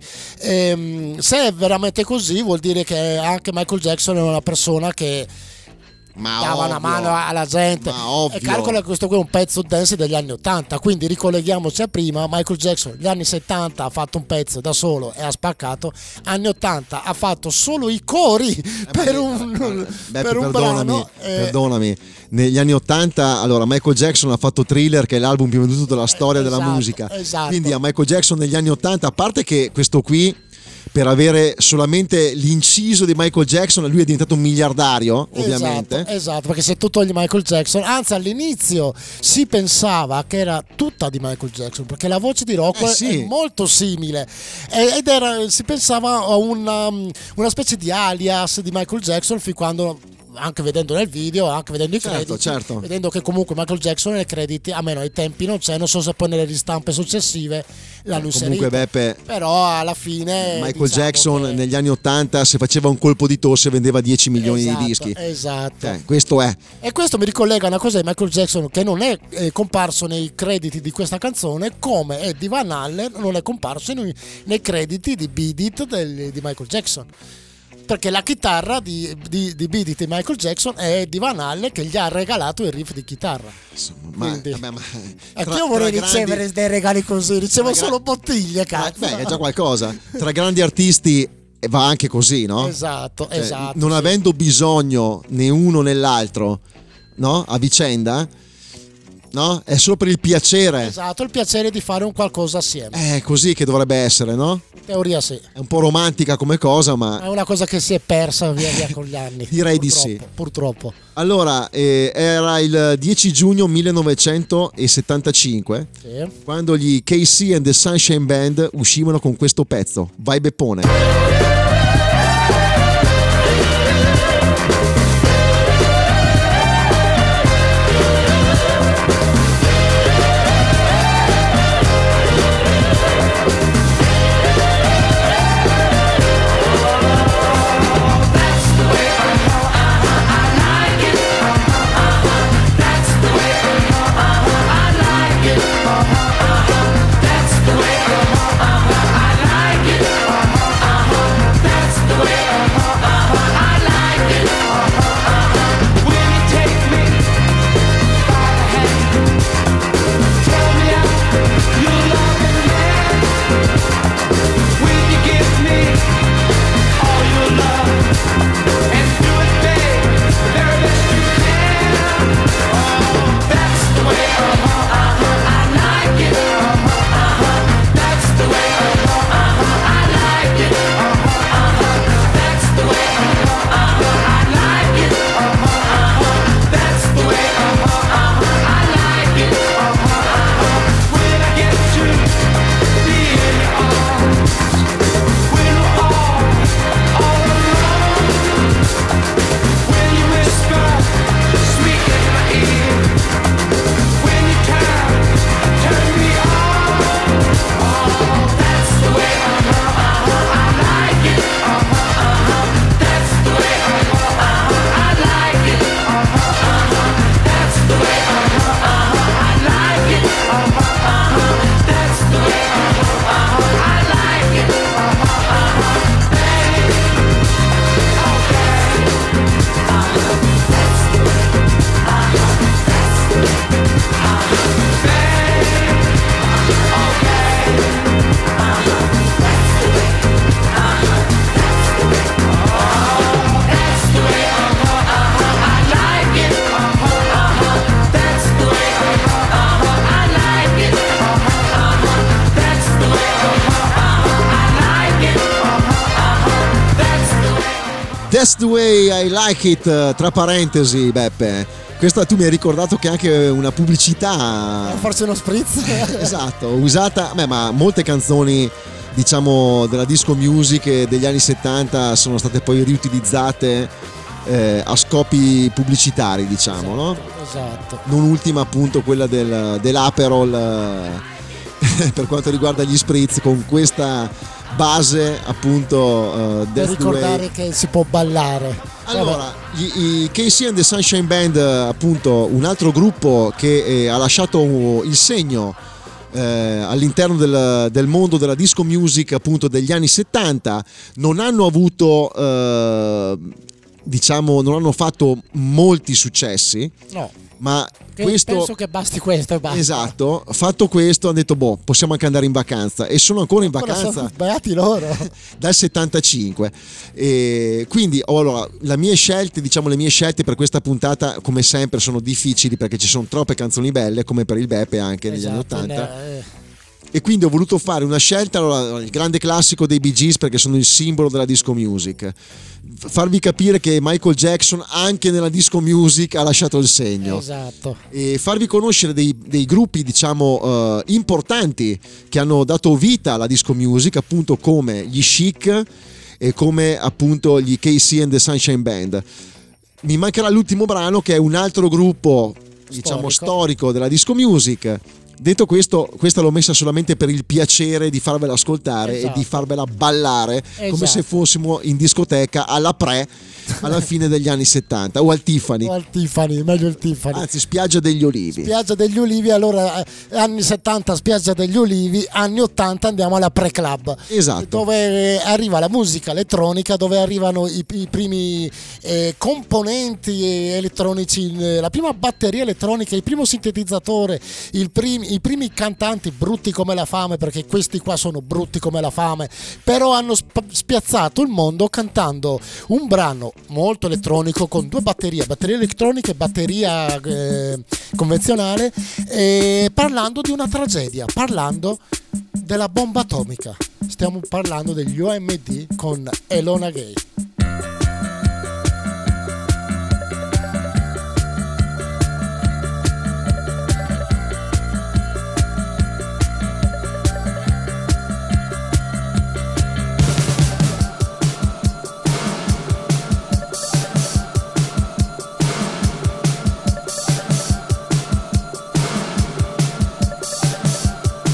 Ehm, se è veramente così vuol dire che anche Michael Jackson è una persona che Ma dava ovvio. una mano alla gente. Ma ovvio. E calcola che questo qui è un pezzo dance degli anni ottanta, quindi ricolleghiamoci a prima. Michael Jackson negli anni settanta ha fatto un pezzo da solo e ha spaccato, anni ottanta ha fatto solo i cori per un, Beh, per un perdonami, brano eh, perdonami. Negli anni ottanta, allora Michael Jackson ha fatto Thriller, che è l'album più venduto della storia della esatto, musica. esatto. Quindi a Michael Jackson negli anni ottanta, a parte che questo qui, per avere solamente l'inciso di Michael Jackson, lui è diventato un miliardario, ovviamente. Esatto, esatto, perché se tu togli Michael Jackson, anzi all'inizio si pensava che era tutta di Michael Jackson, perché la voce di Rockwell Eh sì. è molto simile E- ed era, si pensava a una, una specie di alias di Michael Jackson fin quando, anche vedendo nel video, anche vedendo i Certo, crediti, certo. vedendo che comunque Michael Jackson nei crediti, a meno ai tempi non c'è, non so se poi nelle ristampe successive l'hanno Comunque inserita. Beppe, Però alla fine Michael diciamo Jackson che- negli anni ottanta, se faceva un colpo di tosse vendeva dieci milioni Esatto, di dischi. esatto. Cioè, questo è. E questo mi ricollega a una cosa di Michael Jackson che non è eh, comparso nei crediti di questa canzone, come Eddie Van Halen non è comparso nei, nei crediti di Beat It del- di Michael Jackson. Perché la chitarra di, di, di Beat It di Michael Jackson è Eddie Van Halen che gli ha regalato il riff di chitarra. Insomma, ma, Quindi- vabbè, ma Anche tra- io vorrei tra grandi- ricevere dei regali così, ricevo tra gra- solo bottiglie, tra- cazzo. Beh, è già qualcosa. Tra grandi artisti eh, va anche così, no? Esatto, Cioè, esatto. non sì. avendo bisogno né uno né l'altro, no? A vicenda, no? È solo per il piacere. Esatto, il piacere di fare un qualcosa assieme. È così che dovrebbe essere, no? In teoria sì. È un po' romantica come cosa, ma È una cosa che si è persa via via con gli anni. Direi di purtroppo, sì. Purtroppo. allora eh, era il dieci giugno millenovecentosettantacinque Sì. quando gli K C and the Sunshine Band uscivano con questo pezzo, Vai Beppone. That's the way, uh-huh, uh-huh, I like it. Uh-huh, uh-huh. That's the way I like it, eh, tra parentesi, Beppe. Questa tu mi hai ricordato che è anche una pubblicità. Forse uno spritz. Esatto, usata, beh, ma molte canzoni, diciamo, della disco music e degli anni settanta sono state poi riutilizzate eh, a scopi pubblicitari, diciamo, no? Esatto. Non ultima appunto quella del, dell'Aperol eh, per quanto riguarda gli spritz, con questa base appunto eh, Per That's the way. ricordare che si può ballare. Allora, i, i K C and the Sunshine Band, appunto, un altro gruppo che eh, ha lasciato il segno eh, all'interno del, del mondo della disco music, appunto, degli anni settanta, non hanno avuto, eh, diciamo, non hanno fatto molti successi, No. ma Che questo... penso che basti questo e basta. Esatto, fatto questo hanno detto boh, possiamo anche andare in vacanza, e sono ancora in Ancora vacanza sono sbagliati loro. dal settantacinque. E quindi oh, allora, le mie scelte, diciamo le mie scelte per questa puntata, come sempre, sono difficili perché ci sono troppe canzoni belle, come per il Beppe anche negli anni Esatto, ottanta. ne- E quindi ho voluto fare una scelta, allora, il grande classico dei Bee Gees, perché sono il simbolo della disco music. Farvi capire che Michael Jackson anche nella disco music ha lasciato il segno. Esatto. E farvi conoscere dei, dei gruppi, diciamo, eh, importanti che hanno dato vita alla disco music, appunto come gli Chic e come appunto gli K C and the Sunshine Band. Mi mancherà l'ultimo brano, che è un altro gruppo, diciamo, Storico. storico della disco music. Detto questo, questa l'ho messa solamente per il piacere di farvela ascoltare Esatto. e di farvela ballare, come Esatto. se fossimo in discoteca alla pre, alla fine degli anni settanta, o al Tiffany, O al Tiffany, meglio il Tiffany. anzi Spiaggia degli Olivi. Spiaggia degli Ulivi, allora eh, anni settanta Spiaggia degli Ulivi, anni ottanta andiamo alla pre-club. Esatto. Dove arriva la musica elettronica, dove arrivano i, i primi eh, componenti elettronici, eh, la prima batteria elettronica, il primo sintetizzatore, il prim- i primi cantanti brutti come la fame, perché questi qua sono brutti come la fame, però hanno sp- spiazzato il mondo cantando un brano molto elettronico con due batterie, batteria elettronica e batteria eh, convenzionale, e parlando di una tragedia, parlando della bomba atomica. Stiamo parlando degli O M D con Elona Gay.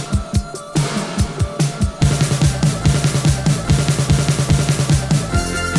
Thank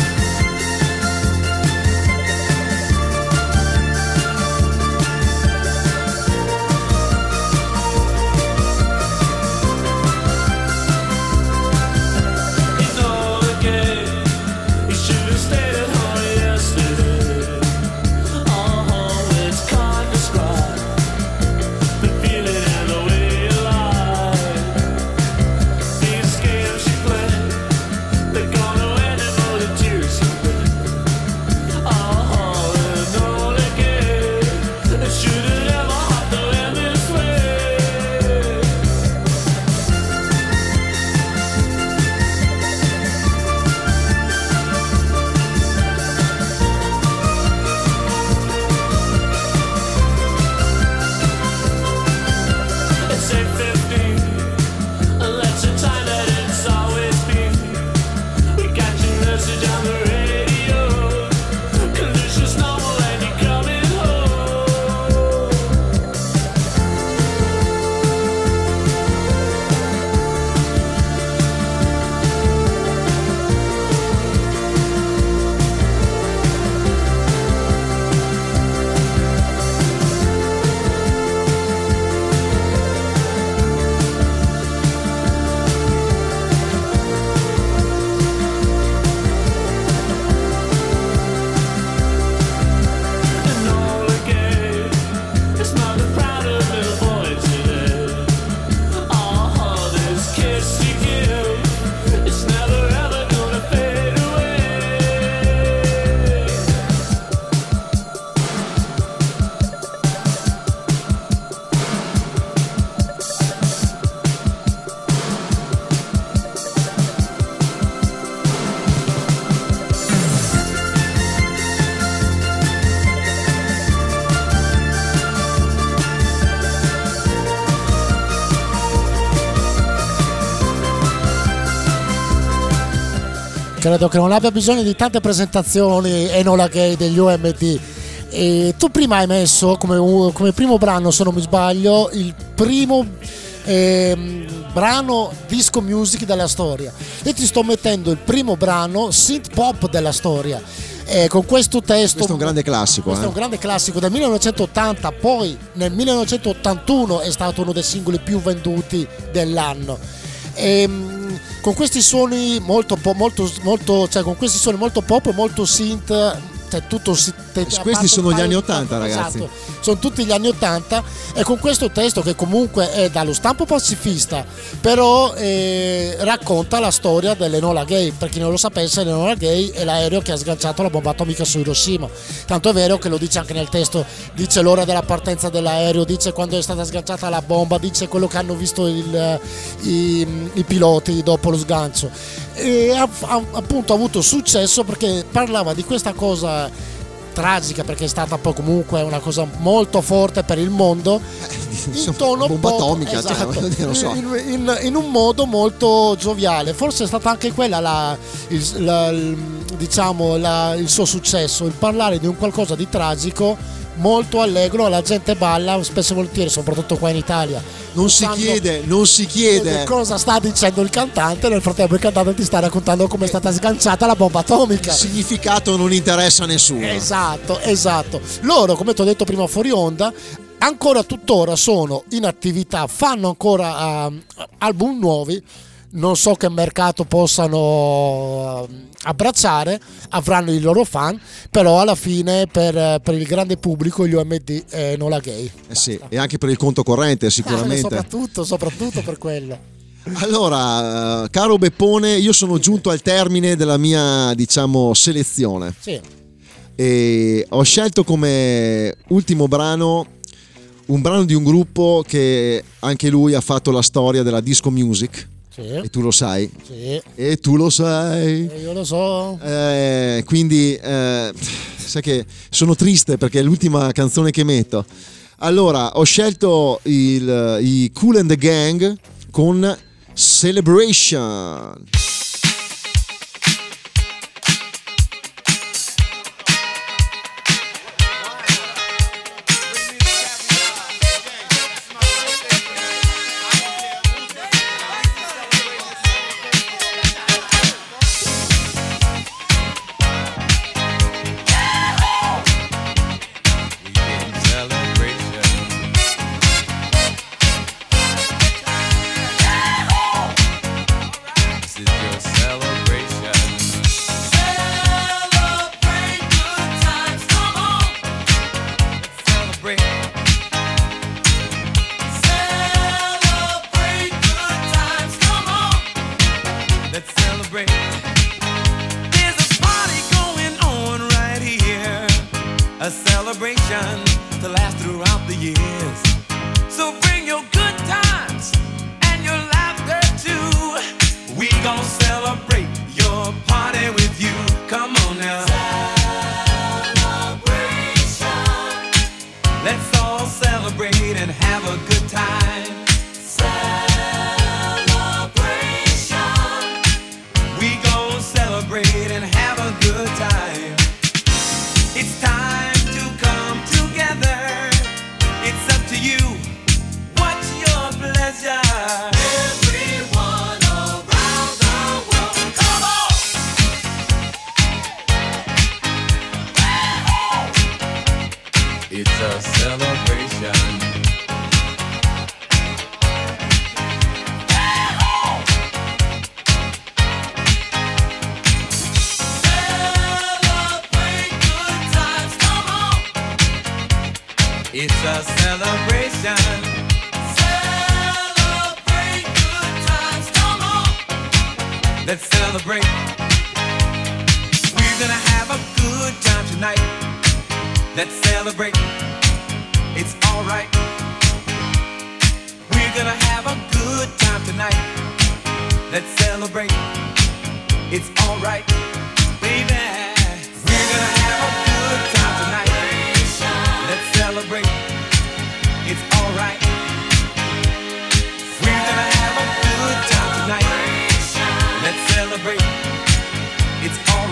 credo che non abbia bisogno di tante presentazioni Enola Gay degli U M D. E tu prima hai messo come, come primo brano, se non mi sbaglio, il primo ehm, brano disco music della storia. Io ti sto mettendo il primo brano synth pop della storia. E con questo testo, questo è un grande classico. Questo eh. è un grande classico del millenovecentottanta, poi nel millenovecentottantuno è stato uno dei singoli più venduti dell'anno. E, con questi suoni molto, molto, molto, cioè con questi suoni molto pop e molto synth. Cioè tutto si, te, questi sono gli anni ottanta, ottanta, ragazzi. Esatto, sono tutti gli anni ottanta, e con questo testo che comunque è dallo stampo pacifista, però eh, racconta la storia dell'Enola Gay. Per chi non lo sapesse, l'Enola Gay è l'aereo che ha sganciato la bomba atomica su Hiroshima. Tanto è vero che lo dice anche nel testo, dice l'ora della partenza dell'aereo, dice quando è stata sganciata la bomba, dice quello che hanno visto il, i, i piloti dopo lo sgancio. E ha, ha appunto avuto successo perché parlava di questa cosa tragica, perché è stata poi comunque una cosa molto forte per il mondo, in tono bomba pop, atomica, esatto, cioè, voglio dire, non so. in, in, in un modo molto gioviale. Forse è stata anche quella la, il, la, il, diciamo la, il suo successo, il parlare di un qualcosa di tragico molto allegro, la gente balla spesso e volentieri, soprattutto qua in Italia. Non si chiede, non si chiede cosa sta dicendo il cantante, nel frattempo il cantante ti sta raccontando come è stata sganciata la bomba atomica. Il significato non interessa a nessuno. Esatto, esatto. Loro, come ti ho detto prima fuori onda, ancora tuttora sono in attività, fanno ancora uh, album nuovi. Non so che mercato possano abbracciare, avranno i loro fan, però alla fine per, per il grande pubblico gli U M D è Enola Gay. Eh sì, e anche per il conto corrente sicuramente. Eh, soprattutto, soprattutto per quello. Allora, caro Beppone, io sono giunto al termine della mia, diciamo, selezione. Sì. E ho scelto come ultimo brano un brano di un gruppo che anche lui ha fatto la storia della disco music. Sì. E tu lo sai. Sì. E tu lo sai. E io lo so. Eh, quindi eh, sai che sono triste perché è l'ultima canzone che metto. Allora, ho scelto il, i Kool and the Gang con Celebration.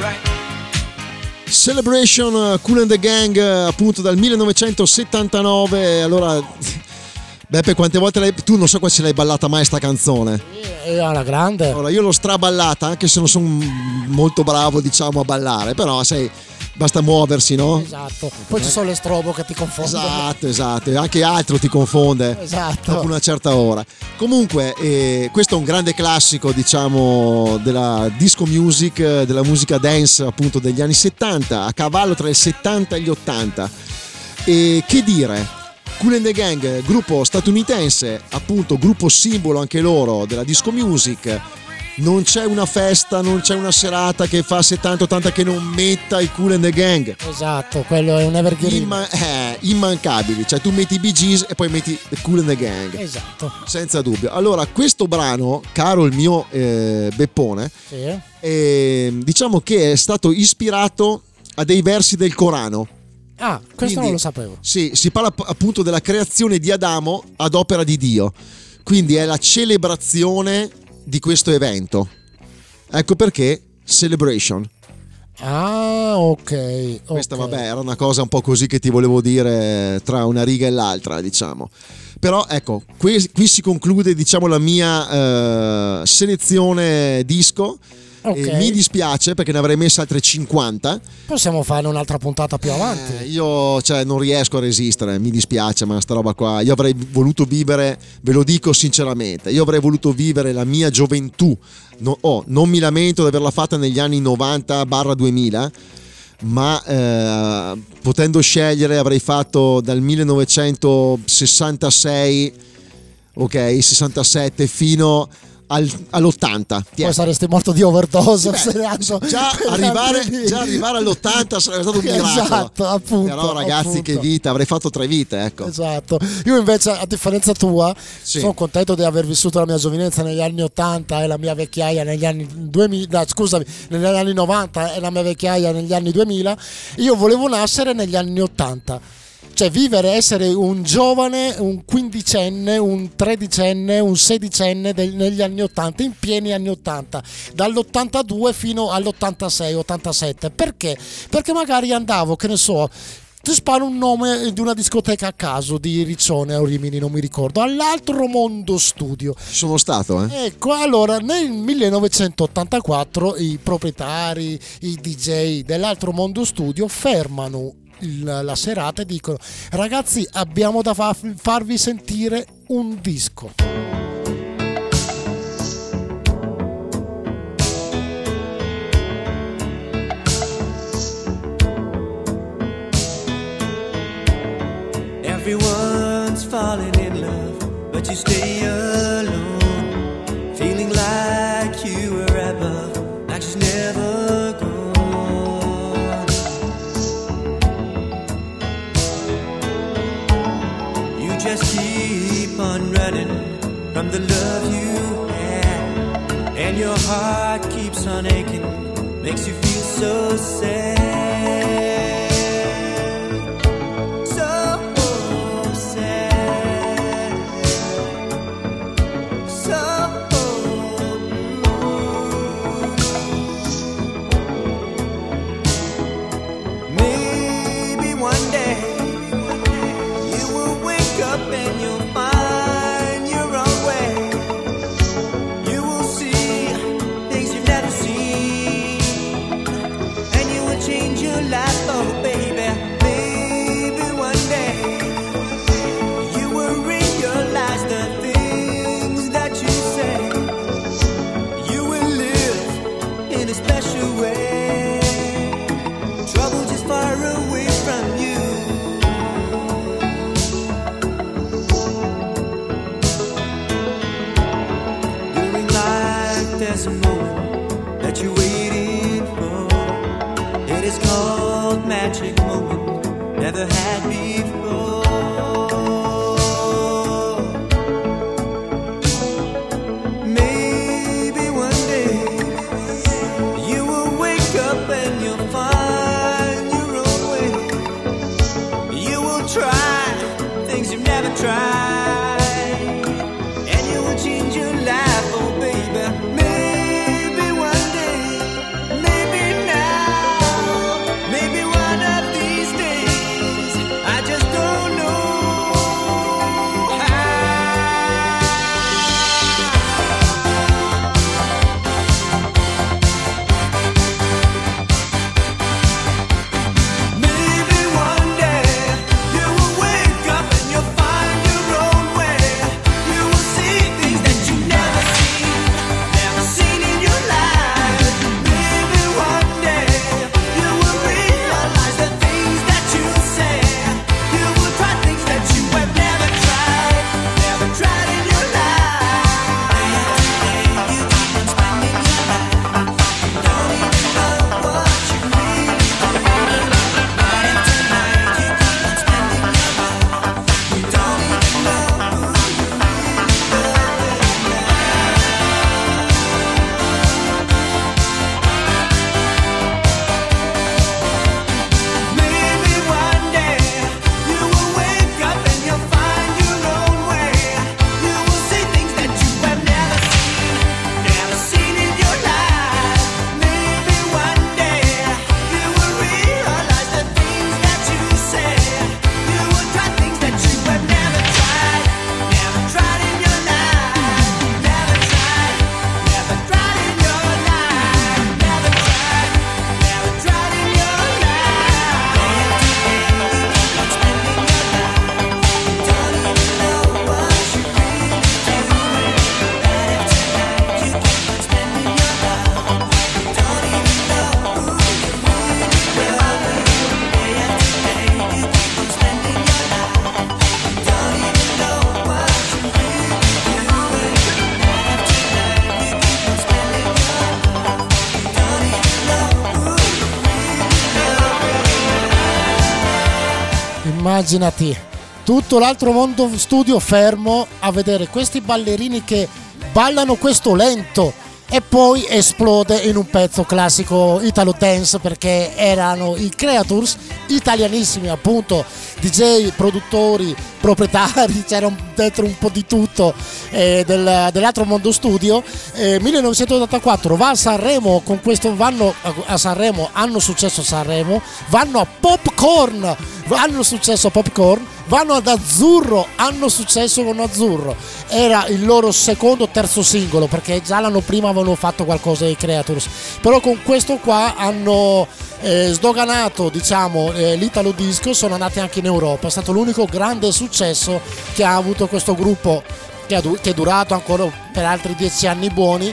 Celebration, Kool and the Gang, appunto dal millenovecentosettantanove. Allora, Beppe, quante volte l'hai, tu non so qua se l'hai ballata mai sta canzone? E alla grande. Allora, io l'ho straballata, anche se non sono molto bravo, diciamo, a ballare, però sai, basta muoversi, no? Esatto. Poi ci sono le strobo che ti confondono. Esatto, esatto, e anche altro ti confonde Esatto. dopo una certa ora. Comunque, eh, questo è un grande classico, diciamo, della disco music, eh, della musica dance, appunto, degli anni settanta, a cavallo tra il settanta e gli ottanta. E che dire? Kool and the Gang, gruppo statunitense, appunto, gruppo simbolo anche loro della disco music. Non c'è una festa, non c'è una serata che fa settanta ottanta che non metta i Kool and the Gang. Esatto, quello è un evergreen. Imma- eh, immancabili, cioè tu metti i Bee Gees e poi metti the Kool and the Gang. Esatto. Senza dubbio. Allora, questo brano, caro il mio eh, Beppone, Sì. eh, diciamo che è stato ispirato a dei versi del Corano. Ah, questo Quindi, non lo sapevo. Sì, si parla appunto della creazione di Adamo ad opera di Dio. Quindi è la celebrazione di questo evento. Ecco perché Celebration. Ah, ok. Questa, ok. vabbè, era una cosa un po' così che ti volevo dire tra una riga e l'altra, diciamo. Però ecco, qui, qui si conclude, diciamo, la mia eh, selezione disco. Ok. E mi dispiace perché ne avrei messe altre cinquanta. Possiamo fare un'altra puntata più avanti. Eh, io, cioè, non riesco a resistere, mi dispiace, ma sta roba qua, io avrei voluto vivere, ve lo dico sinceramente, io avrei voluto vivere la mia gioventù. No, oh, non mi lamento di averla fatta negli anni novanta duemila, ma eh, potendo scegliere avrei fatto dal millenovecentosessantasei, ok, sessantasette fino al, all'ottanta. Poi saresti morto di overdose. Beh, sperando- già, arrivare, già arrivare all'ottanta sarebbe stato un miracolo. Esatto, appunto. Però ragazzi, appunto. che vita, avrei fatto tre vite, ecco. Esatto. Io invece, a differenza tua, Sì. sono contento di aver vissuto la mia giovinezza negli anni ottanta e la mia vecchiaia negli anni duemila, scusami, negli anni novanta e la mia vecchiaia negli anni duemila. Io volevo nascere negli anni ottanta. Cioè vivere, essere un giovane, un quindicenne, un tredicenne, un sedicenne del- negli anni ottanta, in pieni anni ottanta, dall'ottantadue fino all'ottantasei ottantasette. Perché? Perché magari andavo, che ne so, ti sparo un nome di una discoteca a caso di Riccione o Rimini, non mi ricordo, all'Altro Mondo Studio. Ci sono stato, eh. Ecco, allora nel millenovecentottantaquattro i proprietari, i D J dell'Altro Mondo Studio fermano il- la serata e dicono: ragazzi, abbiamo da fa- farvi sentire un disco. Everyone's falling in love, but you stay alone, feeling like you were above, like she's never gone. You just keep on running from the love you had, and your heart keeps on aching, makes you feel so sad. There's a moment that you're waiting for. It is called magic moment, never had before. Maybe one day you will wake up and you'll find your own way. You will try things you've never tried, and you will change your life, oh baby. Maybe one day, maybe now. Immaginati tutto l'altro mondo studio fermo a vedere questi ballerini che ballano questo lento e poi esplode in un pezzo classico Italo Dance, perché erano i Creatures, italianissimi appunto, D J, produttori, proprietari, c'era dentro un po' di tutto eh, del, dell'altro mondo studio. eh, millenovecentottantaquattro va a Sanremo con questo, vanno a Sanremo, hanno successo a Sanremo, vanno a Popcorn, hanno successo a Popcorn, vanno ad Azzurro, hanno successo con Azzurro. Era il loro secondo o terzo singolo, perché già l'anno prima avevano fatto qualcosa dei Creatures, però con questo qua hanno eh, sdoganato, diciamo, eh, l'Italo Disco. Sono andati anche in Europa, è stato l'unico grande successo che ha avuto questo gruppo, che, ha, che è durato ancora per altri dieci anni buoni,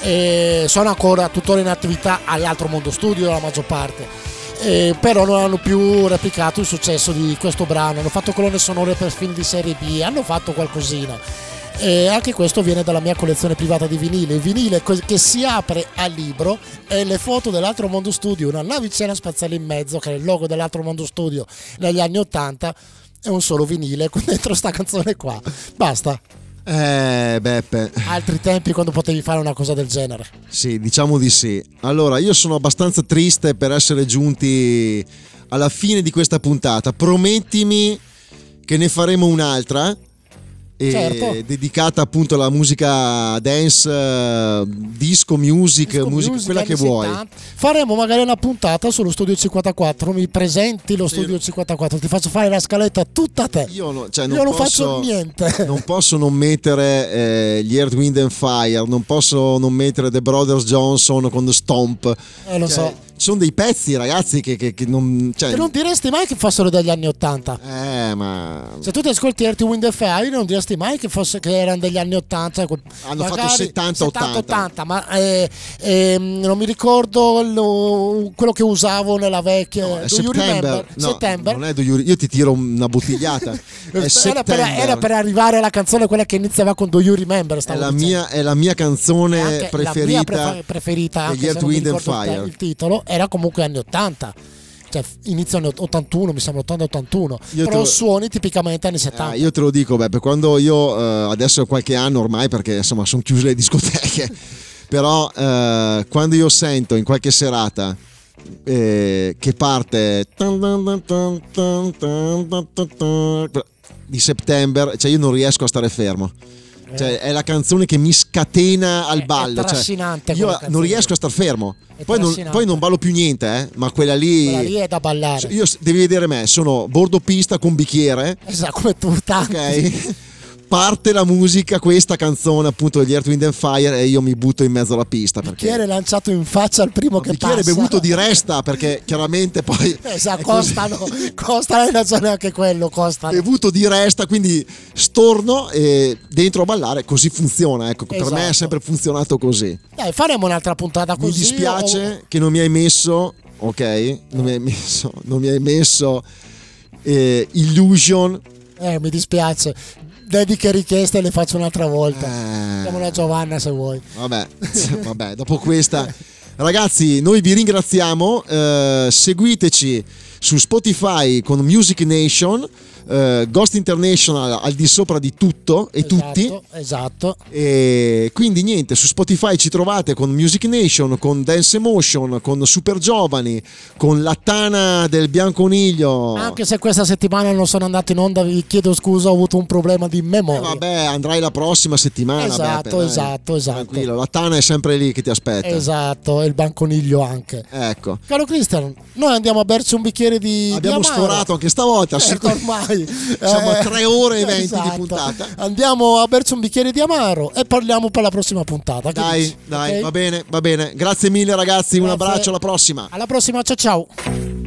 e sono ancora tuttora in attività all'altro mondo studio la maggior parte. Eh, però non hanno più replicato il successo di questo brano, hanno fatto colonne sonore per film di serie B, hanno fatto qualcosina, e anche questo viene dalla mia collezione privata di vinile, il vinile che si apre al libro e le foto dell'altro mondo studio, una navicella spaziale in mezzo che è il logo dell'altro mondo studio negli anni ottanta, e un solo vinile con dentro sta canzone qua, basta. Eh, Beppe. Altri tempi quando potevi fare una cosa del genere. Sì, diciamo di sì. Allora, io sono abbastanza triste per essere giunti alla fine di questa puntata. Promettimi che ne faremo un'altra. E Certo. dedicata appunto alla musica dance, eh, disco music, Disco music, music, quella che anni vuoi. settanta. Faremo magari una puntata sullo Studio cinquantaquattro. Mi presenti lo Studio cinquantaquattro, ti faccio fare la scaletta tutta a te. Io, no, cioè, non, Io non posso, faccio niente. Non posso non mettere eh, gli Earth, Wind and Fire, non posso non mettere The Brothers Johnson con The Stomp. Eh, lo Cioè, so. ci sono dei pezzi, ragazzi, che, che, che non. Cioè, Che non diresti mai che fossero degli anni ottanta. eh, ma. Se tu ti ascolti Earth, Wind and Fire, non diresti mai che, fosse, che erano degli anni ottanta. Hanno fatto settanta ottanta. ottanta, ma eh, ehm, non mi ricordo lo- quello che usavo nella vecchia. No, è Do you September. remember? No, September. non è Do You- io ti tiro una bottigliata. È Era per, September. era per arrivare alla canzone quella che iniziava con Do You Remember. È stavo la, dicendo. mia, è la mia canzone Anche preferita. la mia prefer- preferita degli anche se Earth, non mi Wind and ricordo il, Fire. il titolo, era comunque anni ottanta, cioè inizio anni ottantuno, mi sembra ottanta ottantuno, Io te però lo- suoni tipicamente anni settanta. Ah, io te lo dico, Beppe, quando io eh, adesso è qualche anno ormai, perché insomma sono chiuse le discoteche, però eh, quando io sento in qualche serata eh, che parte di September, cioè io non riesco a stare fermo. Cioè, è la canzone che mi scatena al È- è ballo. Cioè, trascinante io quella non canzone. riesco a star fermo. È Poi non, trascinante. poi non ballo più niente, eh, ma quella lì. Quella lì è da ballare. Io, devi vedere me, sono bordo pista con bicchiere. Esatto, come tu tanti. Ok. Parte la musica, questa canzone appunto degli Earth, Wind and Fire, e io mi butto in mezzo alla pista perché Bicchiere lanciato in faccia al primo un che bicchiere passa. bevuto di resta, perché chiaramente poi Esatto, è così. costano, costano, hai ragione anche quello, costano. bevuto di resta, quindi storno e dentro a ballare, così funziona, ecco, per me è Esatto. sempre funzionato così. Dai, faremo un'altra puntata Mi così. dispiace che non mi hai messo, ok, non mi hai messo, non mi hai messo eh, Illusion. o- Eh, mi dispiace. Dediche richieste le faccio un'altra volta. Eh, Chiamala a Giovanna se vuoi. Vabbè, vabbè, dopo questa, ragazzi, noi vi ringraziamo. eh, seguiteci su Spotify con Music Nation, eh, Ghost International al di sopra di tutto e tutti. Esatto, esatto. E quindi niente, su Spotify ci trovate con Music Nation, con Dance Emotion, con Super Giovani, con la Tana del Bianconiglio. Anche se questa settimana non sono andato in onda, vi chiedo scusa, ho avuto un problema di Eh, memoria. vabbè, andrai la prossima settimana. Esatto, Beppe, dai. esatto, esatto. Tranquillo, la Tana è sempre lì che ti aspetta. Esatto, e il banconiglio anche. Ecco. Caro Cristian, noi andiamo a berci un bicchiere di Abbiamo di Amaro. sforato anche stavolta. Certo, ormai Siamo a tre ore e venti esatto. di puntata. Andiamo a berci un bicchiere di Amaro e parliamo per la prossima puntata. Che Dai, dici? dai, Ok? va bene, va bene. Grazie mille ragazzi, un Grazie. abbraccio, alla prossima. Alla prossima, ciao ciao.